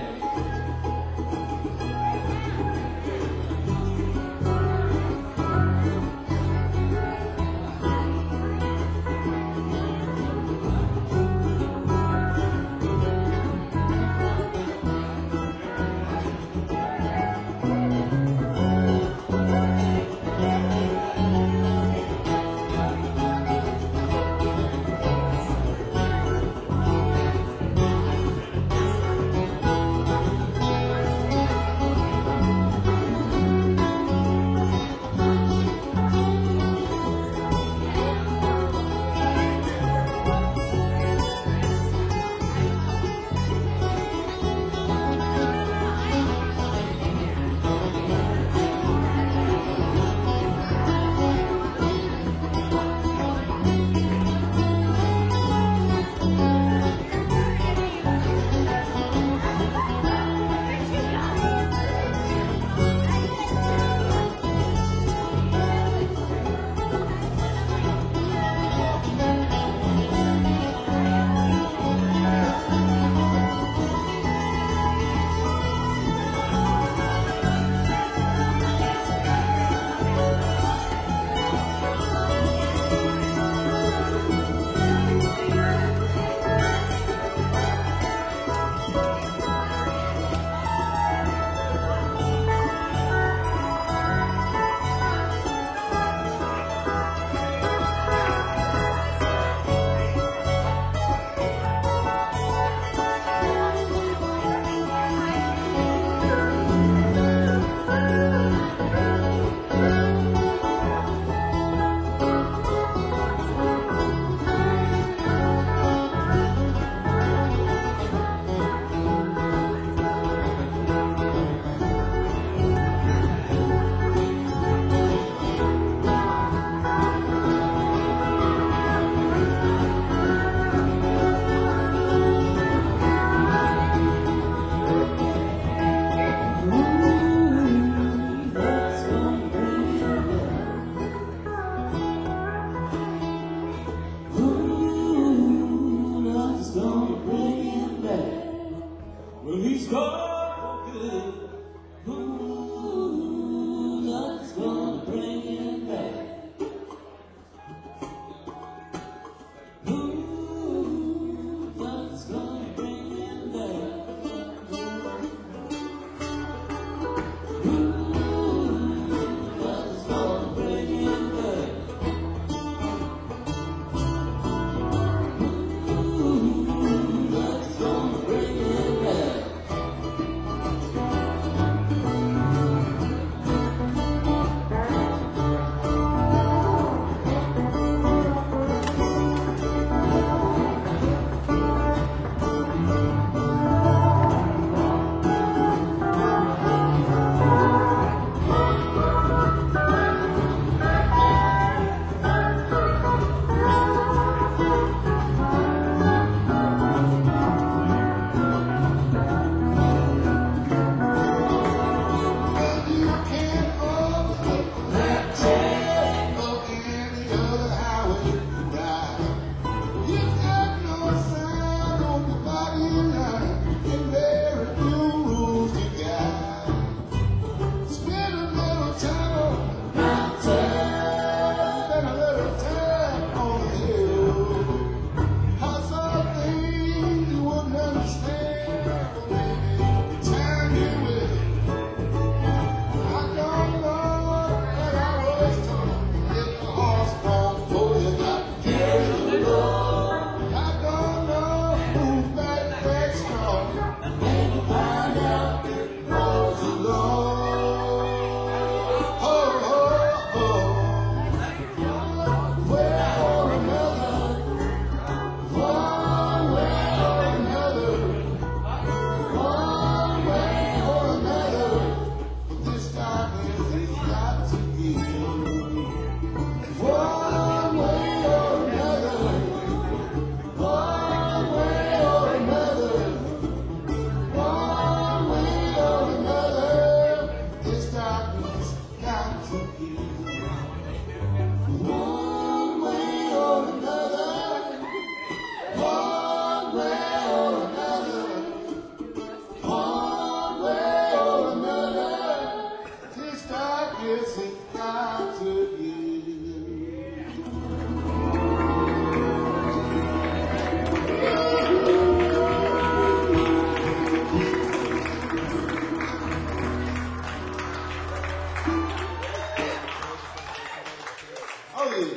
Hey.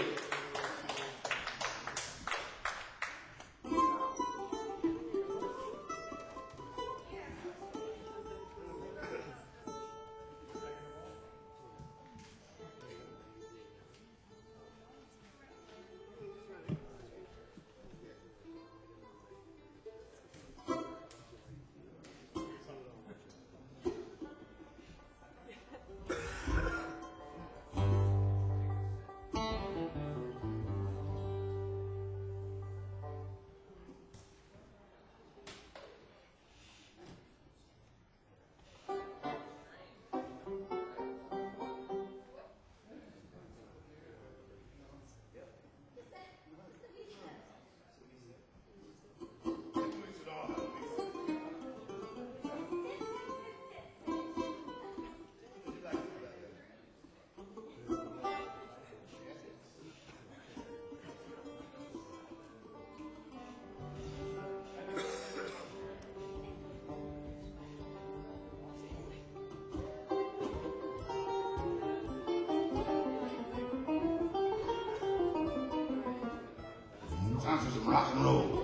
Time for some rock and roll.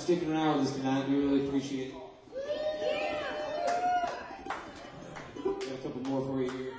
sticking around with us tonight. We really appreciate it. Got a couple more for you here.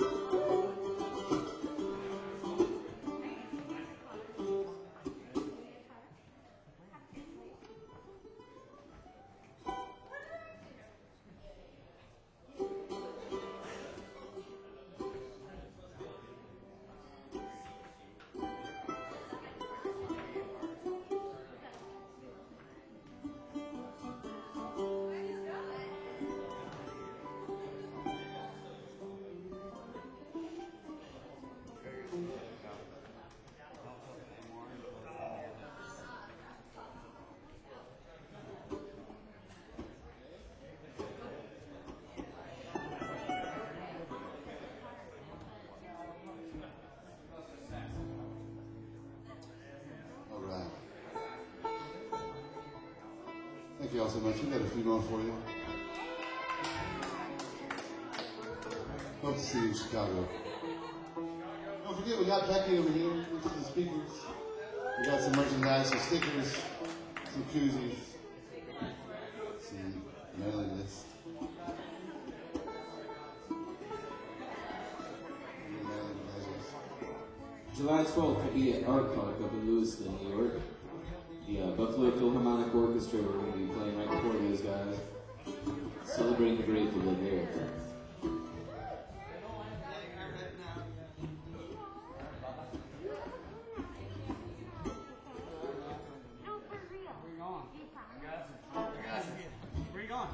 All right. Thank you all so much. We got a few more for you. Hope to see you in Chicago. Don't forget, we got Becky over here. These are the speakers. We got some merchandise, some stickers, some koozies, some mailing lists. July 12th will be at Art Park up in Lewiston, New York. The Buffalo Philharmonic Orchestra, we're going to be playing right before those guys. Celebrating the Grateful Dead there. Where you going?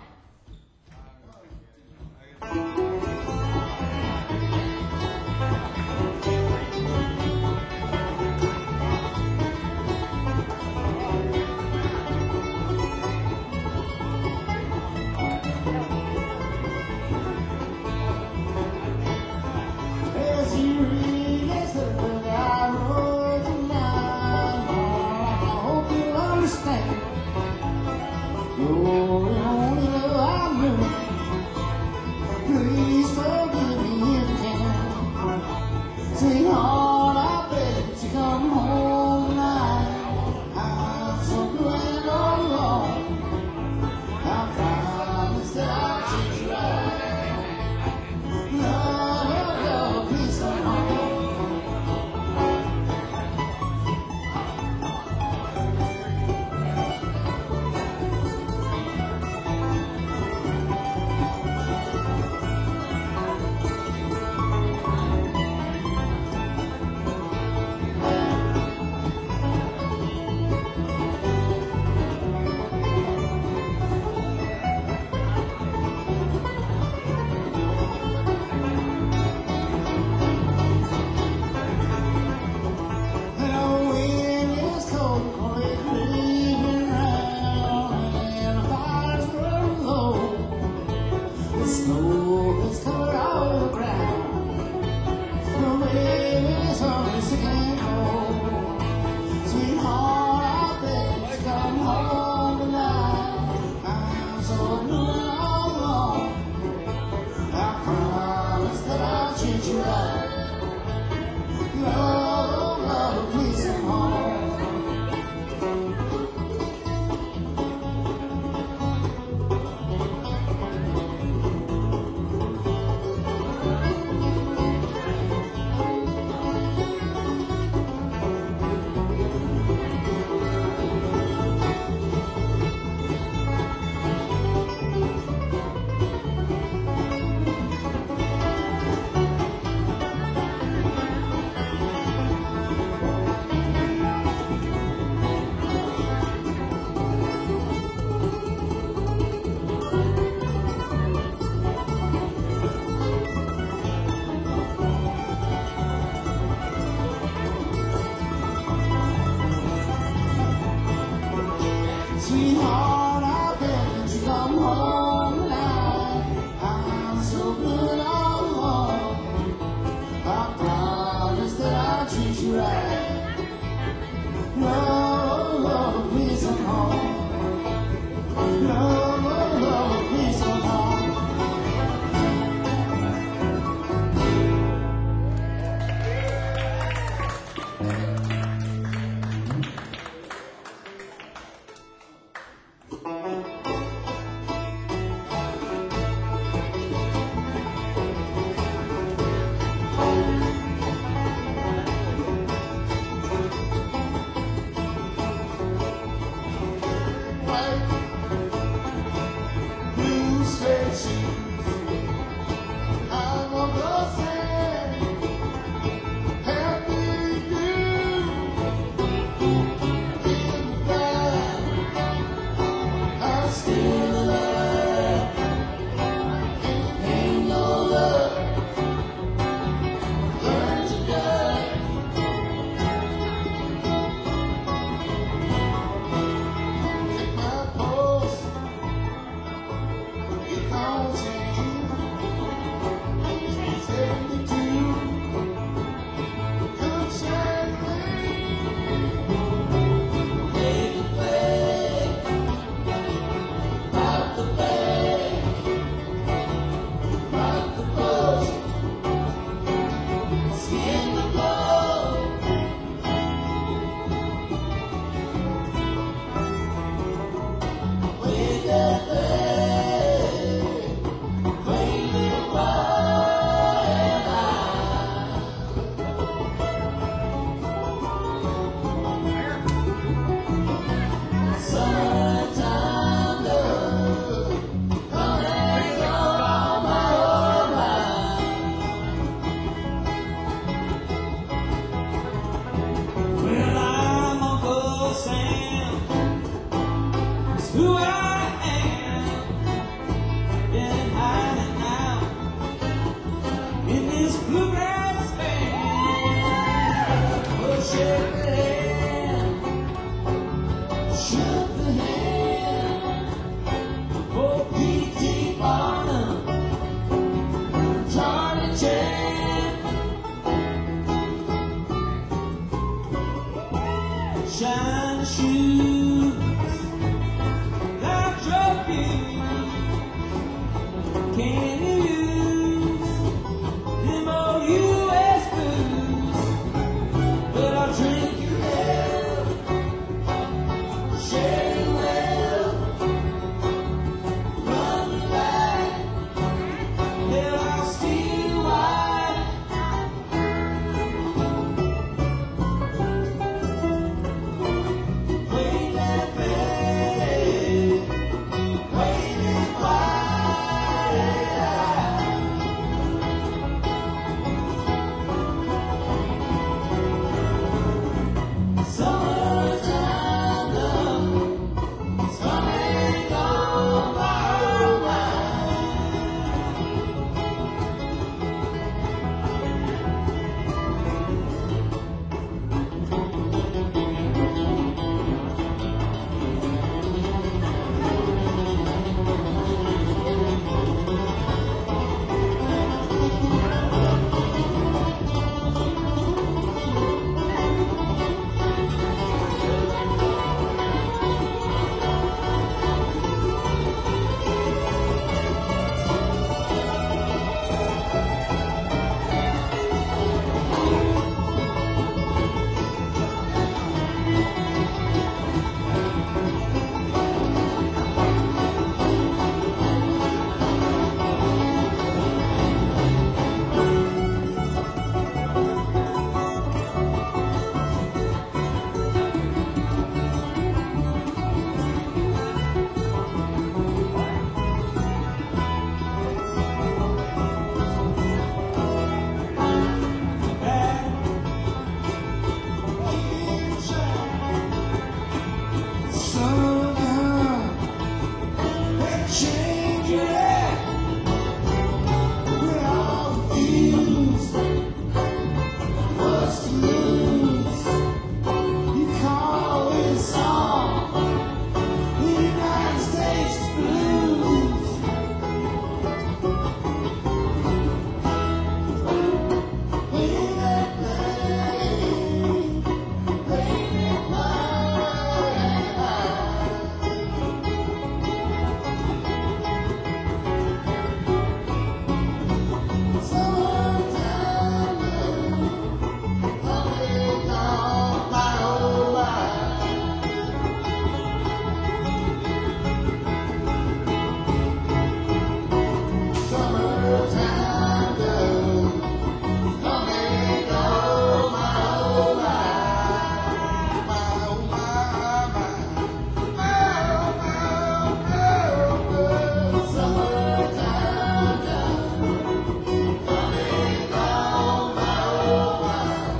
can you use them old U.S. booze? But I'll drink your hell, share your wealth, run the light, hell I'll steal wide. Wave that flag, wave it wide. Summertime love is coming on my mind. Somehow they change your act. We're all confused. What's to lose? You call it a song, the United States blues. Wave that flag, wave it wide. Summertime coming on my whole life. Summertime coming on my whole life. My, oh my, summertime coming on my whole life.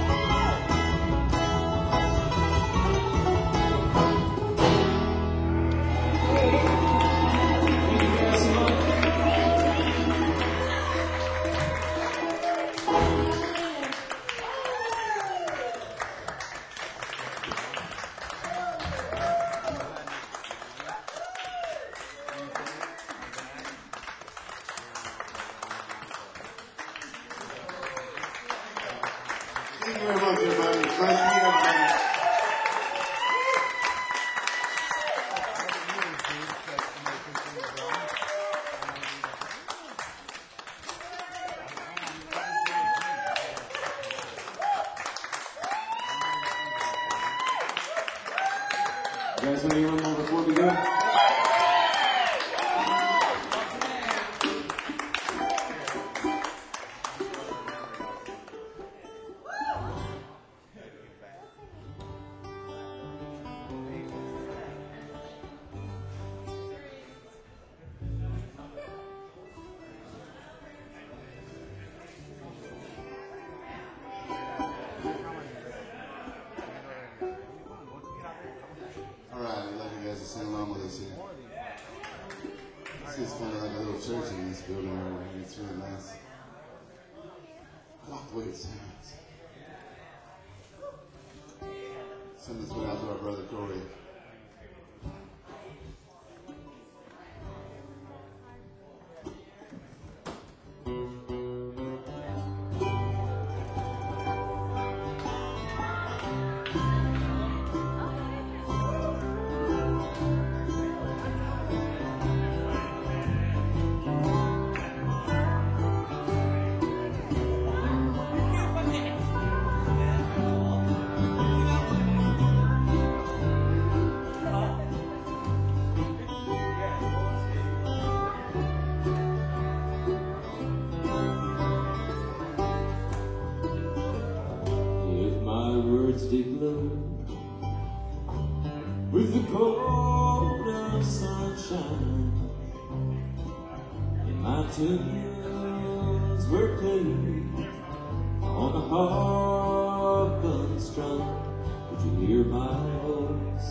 Thank you guys so much. Thank you very much, everybody. Nice to meet everybody. You guys want to hear one more before we go? All right, I'd like you guys to sing along with us here. This is kind of like a little church in this building or everything. It's really nice. I like the way it sounds. Send this one out to our brother Corey. with the golden sunshine. And my tunes were played on the harp unstrung. Would you hear my voice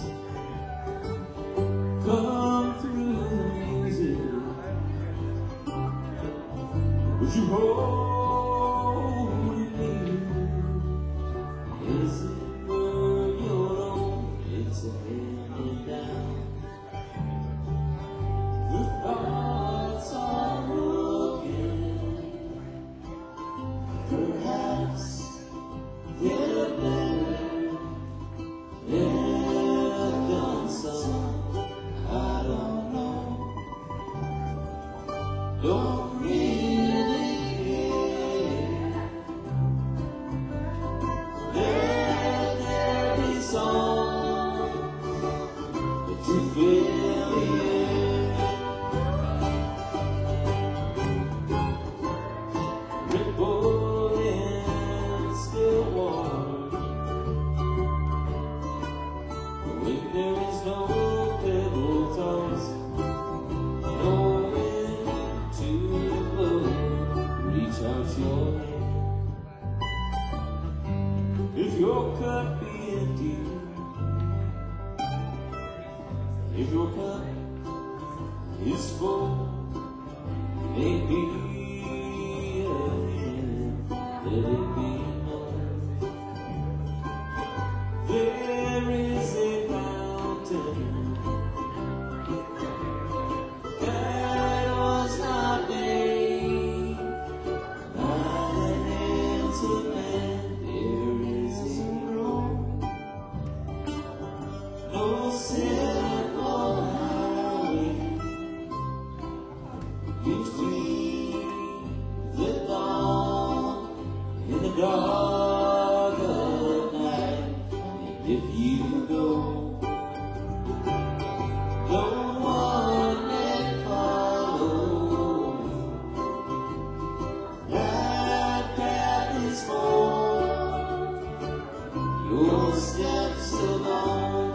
come through music? Would you hold me near? Is it were your own? It's a hand down. The thoughts are broken. Perhaps they're better. They've done some. I don't know. Don't really care. Let there be songs to fill the air. Ripple in still water. When there is no pebble toss, no wind to blow, reach out your hand. If your cup be empty, if your cup is full, maybe again, let it be known. There is a mountain that was not made by the hands of man. There is a road, no simple highway between the dawn and the dark of night. And if you go, no one can follow. That path is for your steps alone.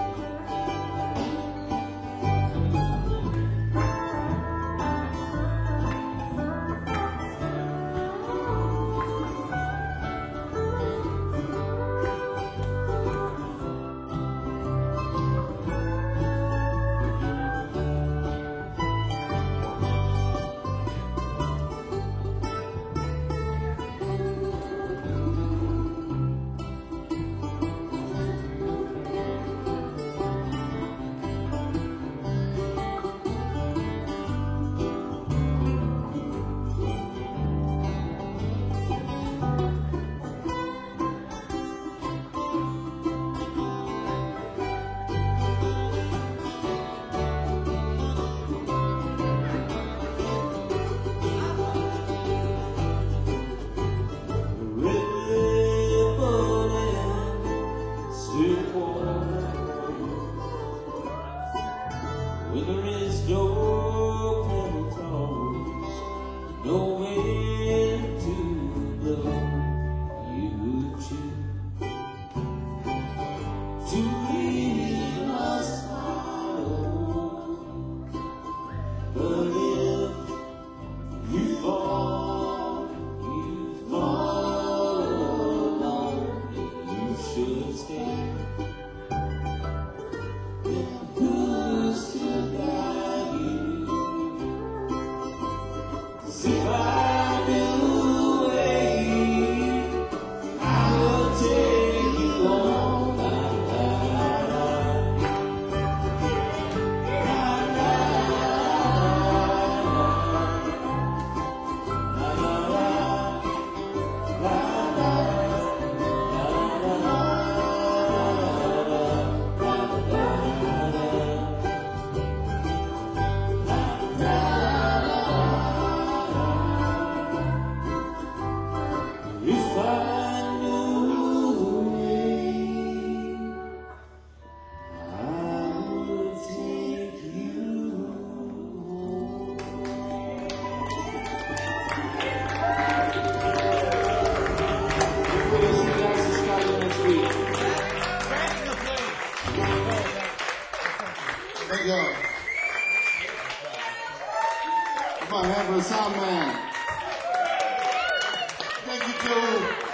When there is no pebble toss, no wind to blow, you choose to leave us follow. But if you fall alone. If you should stay, then who's to guide you? 'Cause if I knew a way, I would take you on. My hand for the sound man. Thank you, Joe.